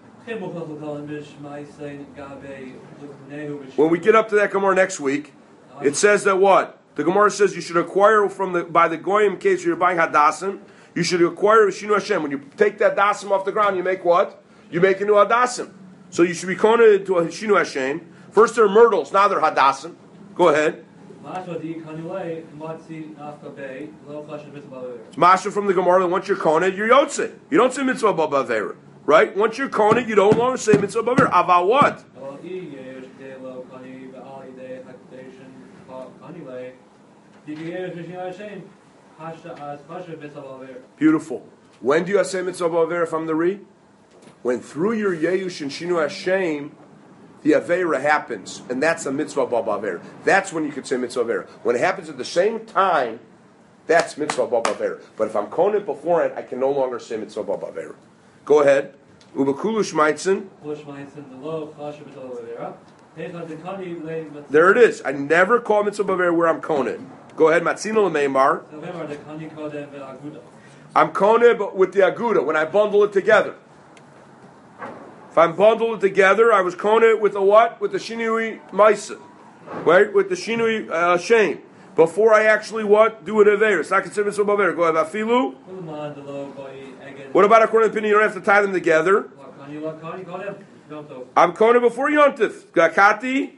When we get up to that Gemara next week, it says that what? The Gemara says you should acquire from the by the Goyim in case you're buying Hadassim, you should acquire Shinu Hashem. When you take that Dasim off the ground, you make what? You make a new Hadassim. So you should be kohen to a Shinu Hashem. First they're myrtles, now they're Hadassim. Go ahead. It's Masha from the Gemara that once you're kohen, you're Yotze. You don't say Mitzvah B'Aveira. Right? Once you're kohen, you don't longer say Mitzvah B'Aveira. Ava what? Beautiful. When do you say Mitzvah B'Aveira if I'm the Re? When through your Yehush and Shinu Hashem, the Aveira happens, and that's a Mitzvah B'Aveira. That's when you could say Mitzvah B'Aveira. When it happens at the same time, that's Mitzvah B'Aveira. But if I'm kohen beforehand, I can no longer say Mitzvah B'Aveira. Go ahead. Ubakulu Shmaitzen. There it is. I never call Mitzvah B'Aveira where I'm kohen. Go ahead, Matzino L'Meimar. I'm kohen but with the Aguda, when I bundle it together. If I'm bundled it together, I was kohen with the what? With the Shinui Maisa. Right? With the Shinui uh, Shem. Before I actually what? Do an Aveira. It's not considered Mitzvah B'Aveira. Go ahead, Afilu. What about according to the opinion? You don't have to tie them together. I'm kohen before Yontif. Gakati.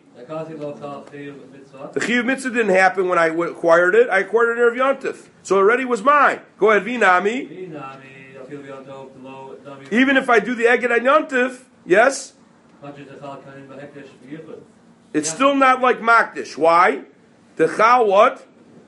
The Chiyuv Mitzvah didn't happen when I acquired it. I acquired it in Erev Yontif. So it already was mine. Go ahead, Vinami. Even if I do the Eged on Yontif, yes? It's still not like Makdish. Why? The Chal what?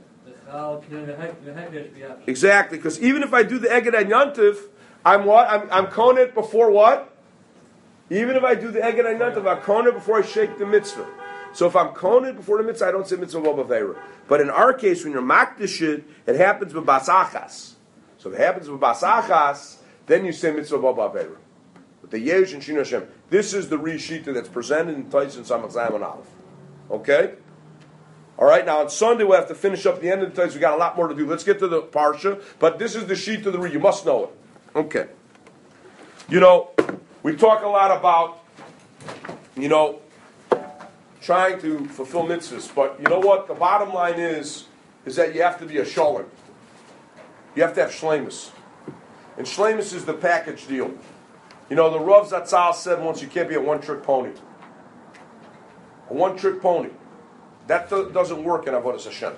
Exactly, because even if I do the Eged on Yontif, I'm what? I'm, I'm kohen before what? Even if I do the Eged on Yontif, I'm kohen before I shake the mitzvah. So if I'm koned before the mitzvah, I don't say mitzvah b'avera. But in our case, when you're makdish it, it happens with basachas. So if it happens with basachas, then you say mitzvah b'avera. With the yesh and shino Hashem. This is the reshita that's presented in Taisin Samach Zayim and Aleph. Okay? All right, now on Sunday we'll have to finish up the end of the Taisin. We've got a lot more to do. Let's get to the Parsha. But this is the sheet of the re. You must know it. Okay. You know, we talk a lot about, you know, trying to fulfill mitzvahs, but you know what? The bottom line is, is that you have to be a sholem. You have to have shlemus. And shlemus is the package deal. You know, the Rav Zatzal said once, you can't be a one-trick pony. A one-trick pony. That do- doesn't work in Avodas Hashem.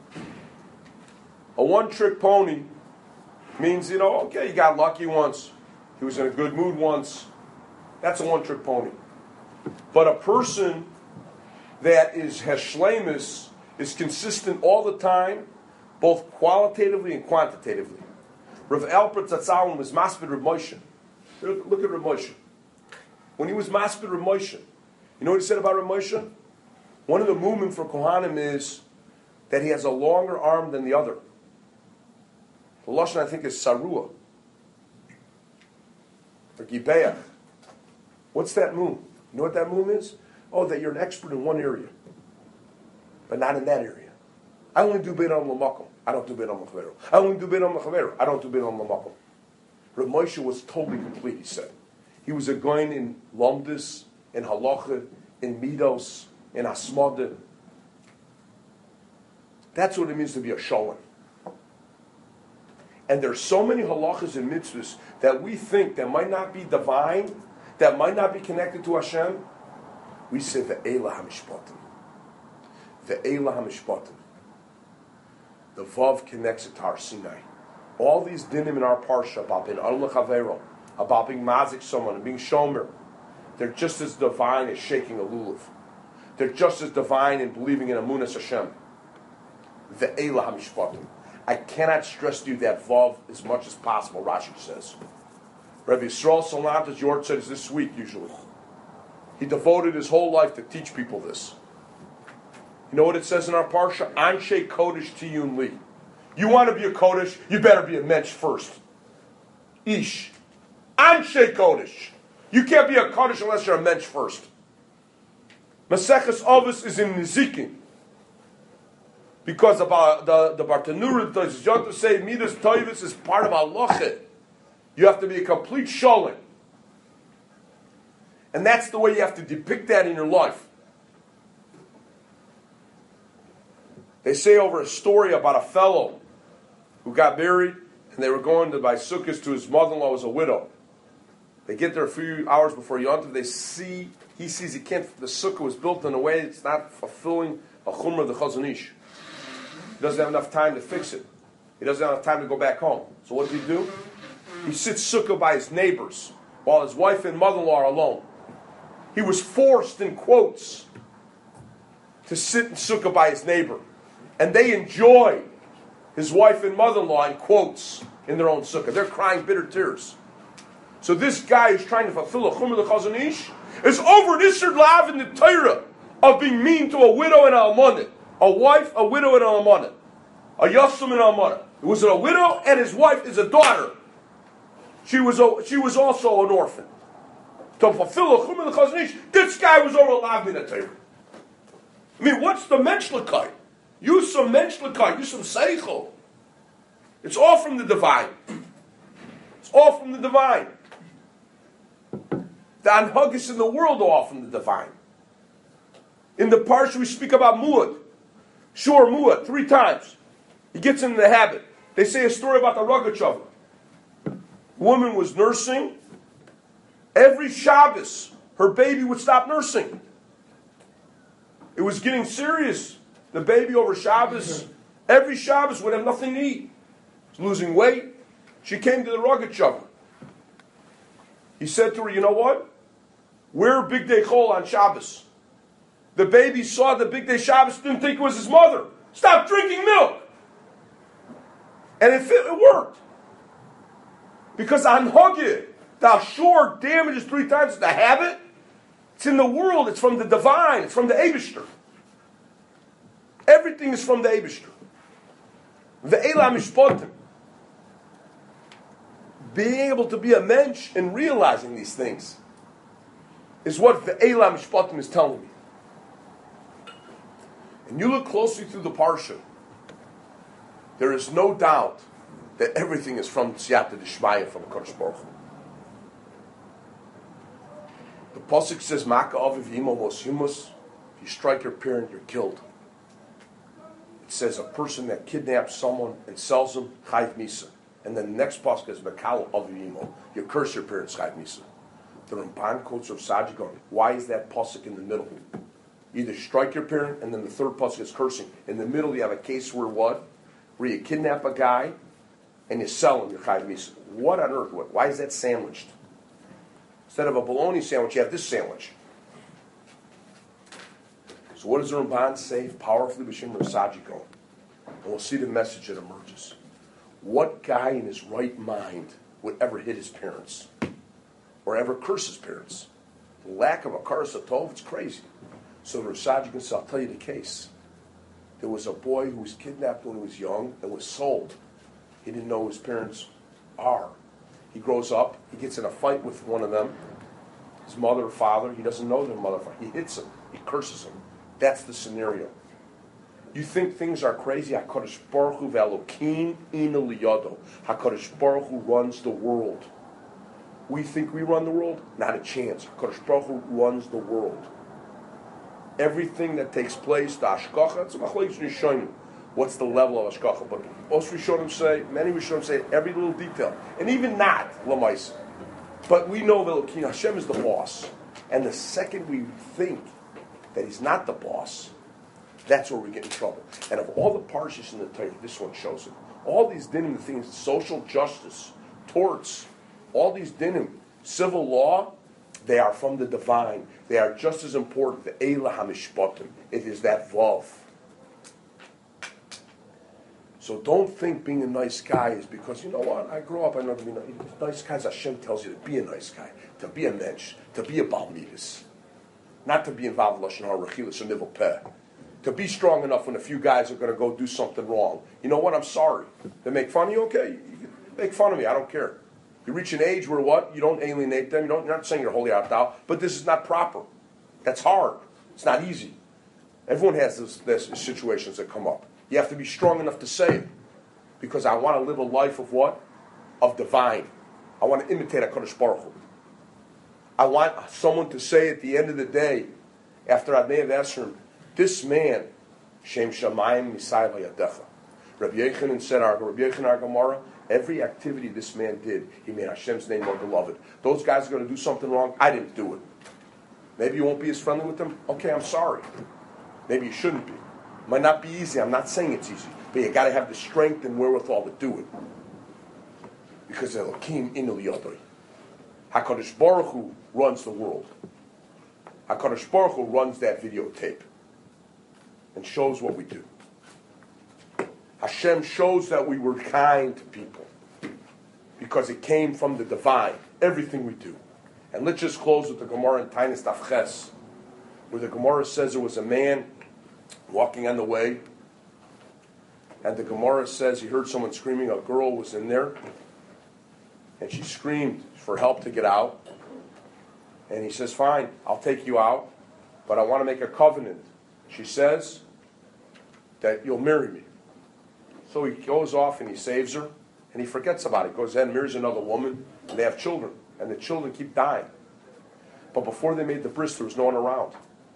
A one-trick pony means, you know, okay, you got lucky once. He was in a good mood once. That's a one-trick pony. But a person that is has shleimus is consistent all the time, both qualitatively and quantitatively. Rav Alpert Zatzal was Maspid Rav Moshe. Look at Rav Moshe. When he was Maspid Rav Moshe, you know what he said about Rav Moshe? One of the movement for Kohanim is that he has a longer arm than the other. The Lashon, I think, is Sarua. Or Gibeach. What's that moon? You know what that moon is? Oh, that you're an expert in one area, but not in that area. I only do Beit Am L'Makom. I don't do Beit Am L'Chavero. I only do Beit Am L'Chavero. I don't do Beit Am L'Makom. Rav Moshe was totally complete, he said. He was a goin in Lomdus, in Halacha, in Midos, in Asmada. That's what it means to be a Sholem. And there's so many halachas and mitzvahs that we think that might not be divine, that might not be connected to Hashem. We say ve'ela hamishpatim. Ve'ela hamishpatim. The Vav connects it to Har Sinai. All these dinim in our parsha about being Al L'Chavero, about being mazik someone and being shomer, they're just as divine as shaking a lulav. They're just as divine in believing in Amunas Hashem. Ve'ela hamishpatim. I cannot stress to you that Vav as much as possible, Rashi says. Rabbi Yisrael Salanta's Yort says this week usually. He devoted his whole life to teach people this. You know what it says in our parsha? Anshe Kodesh Tiyun Li. You want to be a Kodesh, you better be a mensch first. Ish. Anshe Kodesh. You can't be a Kodesh unless you're a mensch first. Maseches Avos is in Nizikin. Because about the, the Bartanura does to say Midas Toivis is part of Halacha. You have to be a complete Sholem. And that's the way you have to depict that in your life. They say over a story about a fellow who got married and they were going to buy sukkahs to his mother-in-law who was a widow. They get there a few hours before Yom Tov. They see, he sees he can't, the sukkah was built in a way it's not fulfilling a chumrah of the Chazon Ish. He doesn't have enough time to fix it. He doesn't have enough time to go back home. So what does he do? He sits sukkah by his neighbors while his wife and mother-in-law are alone. He was forced, in quotes, to sit in sukkah by his neighbor. And they enjoy his wife and mother-in-law, in quotes, in their own sukkah. They're crying bitter tears. So this guy who's trying to fulfill a chumrah of the Chazon Ish is over an Isser Lav in the Torah of being mean to a widow and an almonah. A wife, a widow, and an almonah. A yasum and an almonah. It was a widow, and his wife is a daughter. She was a, she was also an orphan. To fulfill a chumrah of the Chazon Ish, this guy was over a lav in the Torah. I mean, what's the menschlichkeit? Use some menschlichkeit. Use some seichel. It's all from the divine. It's all from the divine. The anhagis in the world are all from the divine. In the parsha we speak about Muad. Sure, Muad, three times. He gets into the habit. They say a story about the Rogachover. Woman was nursing. Every Shabbos, her baby would stop nursing. It was getting serious. The baby over Shabbos, every Shabbos would have nothing to eat. She was losing weight. She came to the Rogachover. He said to her, you know what? We're Big Day Chol on Shabbos. The baby saw the Big Day Shabbos, didn't think it was his mother. Stop drinking milk. And it, it worked. Because on Hoggy, the Ashur damages three times the habit. It's in the world. It's from the divine. It's from the Eibishter. Everything is from the Eibishter. Ve'ela mishpotim. Being able to be a mensch and realizing these things is what Ve'ela mishpotim is telling me. And you look closely through the parsha, there is no doubt that everything is from Siyata Dishmaya, from Kodesh Baruch Hu. The pasuk says, "Maka aviv imo mos humus." If you strike your parent, you're killed. It says a person that kidnaps someone and sells them, chayv misa. And then the next pasuk is, "Mekal aviv imo." You curse your parents, chayv misa. The Ramban quotes of Sajigon. Why is that pasuk in the middle? Either strike your parent, and then the third pasuk is cursing. In the middle, you have a case where what? Where you kidnap a guy and you sell him, you're chayv misa. What on earth? Why is that sandwiched? Instead of a bologna sandwich, you have this sandwich. So what does the Ramban say? Powerfully, B'Shem Rasajiko. And we'll see the message that emerges. What guy in his right mind would ever hit his parents? Or ever curse his parents? The lack of a karas hatov, it's crazy. So the Rasajiko says, I'll tell you the case. There was a boy who was kidnapped when he was young and was sold. He didn't know who his parents are. He grows up, he gets in a fight with one of them, his mother or father, he doesn't know their mother or father. He hits him, he curses him. That's the scenario. You think things are crazy? HaKadosh Baruch Hu ve'Elokim ina liyodo. HaKadosh Baruch Hu runs the world. We think we run the world? Not a chance. HaKadosh Baruch Hu runs the world. Everything that takes place, the Ashkacha, it's a machlokes rishonim. What's the level of Ashkacha? But most Rishonim say, many Rishonim say every little detail. And even not, Lamais. But we know that Hashem is the boss. And the second we think that he's not the boss, that's where we get in trouble. And of all the parshas in the Torah, this one shows it. All these dinim, the things, social justice, torts, all these dinim, civil law, they are from the divine. They are just as important. The Eila HaMishpatim. It is that vav. So don't think being a nice guy is because, you know what, I grew up, I know to be nice. Nice guys, Hashem tells you to be a nice guy, to be a mensch, to be a Baal Midas. Not to be involved in Lashon Hara, Rechilas, or Nivel Peh. To be strong enough when a few guys are going to go do something wrong. You know what, I'm sorry. They make fun of you, okay, you can make fun of me, I don't care. You reach an age where what? You don't alienate them, you don't, you're not saying you're holy out thou, but this is not proper. That's hard. It's not easy. Everyone has this, this situations that come up. You have to be strong enough to say it. Because I want to live a life of what? Of divine. I want to imitate HaKadosh Baruch Hu. I want someone to say at the end of the day, after Adnei of Esrim, this man, Shem Shamayim Misai Vayadecha. Rabbi Yechanan said, Rabbi Yechanan our Gemara, every activity this man did, he made Hashem's name more beloved. Those guys are going to do something wrong, I didn't do it. Maybe you won't be as friendly with them? Okay, I'm sorry. Maybe you shouldn't be. Might not be easy. I'm not saying it's easy. But you got to have the strength and wherewithal to do it. Because Elokim inu liyodoi. HaKadosh Baruch Hu runs the world. HaKadosh Baruch Hu runs that videotape. And shows what we do. Hashem shows that we were kind to people. Because it came from the divine. Everything we do. And let's just close with the Gemara in Tainis Daf Ches. Where the Gemara says there was a man walking on the way, and the Gemara says he heard someone screaming. A girl was in there, and she screamed for help to get out. And he says, fine, I'll take you out, but I want to make a covenant. She says that you'll marry me. So he goes off and he saves her, and he forgets about it. Goes ahead and marries another woman, and they have children, and the children keep dying. But before they made the bris, there was no one around.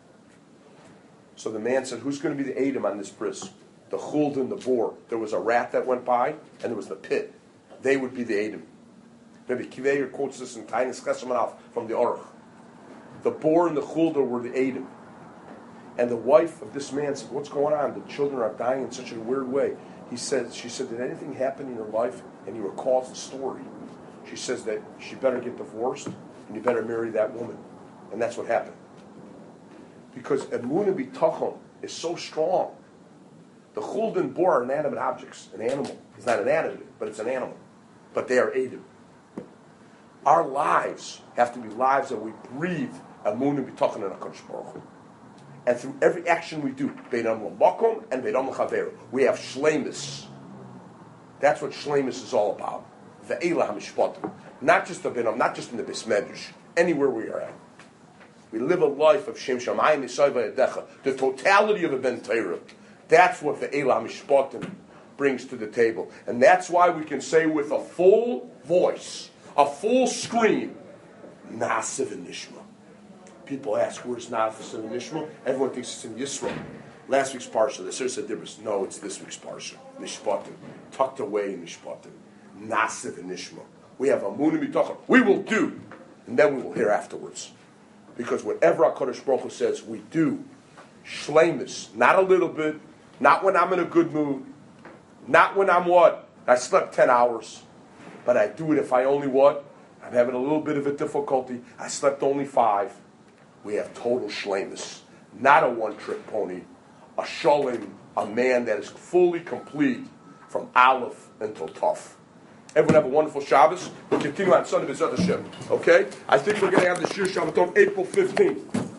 So the man said, who's going to be the Edom on this bris? The chuld and the boar. There was a rat that went by, and there was the pit. They would be the Edom. Maybe Kiveir quotes this in Tainis Chesamanav from the Aruch. The boar and the chuld were the Edom. And the wife of this man said, what's going on? The children are dying in such a weird way. He said, she said, did anything happen in your life? And he recalls the story. She says that she better get divorced, and you better marry that woman. And that's what happened. Because Emunah B'Tachon is so strong. The chuld and boar are inanimate objects. An animal. It's not inanimate, but it's an animal. But they are Edom. Our lives have to be lives that we breathe Amun B'Tachon and HaKadosh Baruch Hu. And through every action we do, Beinam L'Makom and Beinam L'Chaveru, we have shleimus. That's what shleimus is all about. Ve'ela HaMishpatim. Not just the Beinam, not just in the Beis Medrash, anywhere we are at. We live a life of Shem Shamayim Yisai V'Yadecha, the totality of a Ben Torah. That's what Ve'ela HaMishpatim brings to the table. And that's why we can say with a full voice, a full scream, Nasiv and Nishma. People ask, where's Nasiv and Nishma? Everyone thinks it's in Yisrael. Last week's parsha, the said there was no, it's this week's parsha. Mishpatim, tucked away in Mishpatim. Nasiv and Nishma. We have Amun and B'Tachon. We will do, and then we will hear afterwards. Because whatever HaKadosh Baruch Hu says, we do. Shleimus, not a little bit, not when I'm in a good mood, not when I'm what? I slept ten hours, but I do it if I only what? I'm having a little bit of a difficulty. I slept only five. We have total shleimus, not a one-trick pony, a sholem, a man that is fully complete from Aleph until Tov. Everyone have a wonderful Shabbos. We'll continue on Sunday B'ezras Hashem. Okay? I think we're going to have the Shir Shabbaton April fifteenth.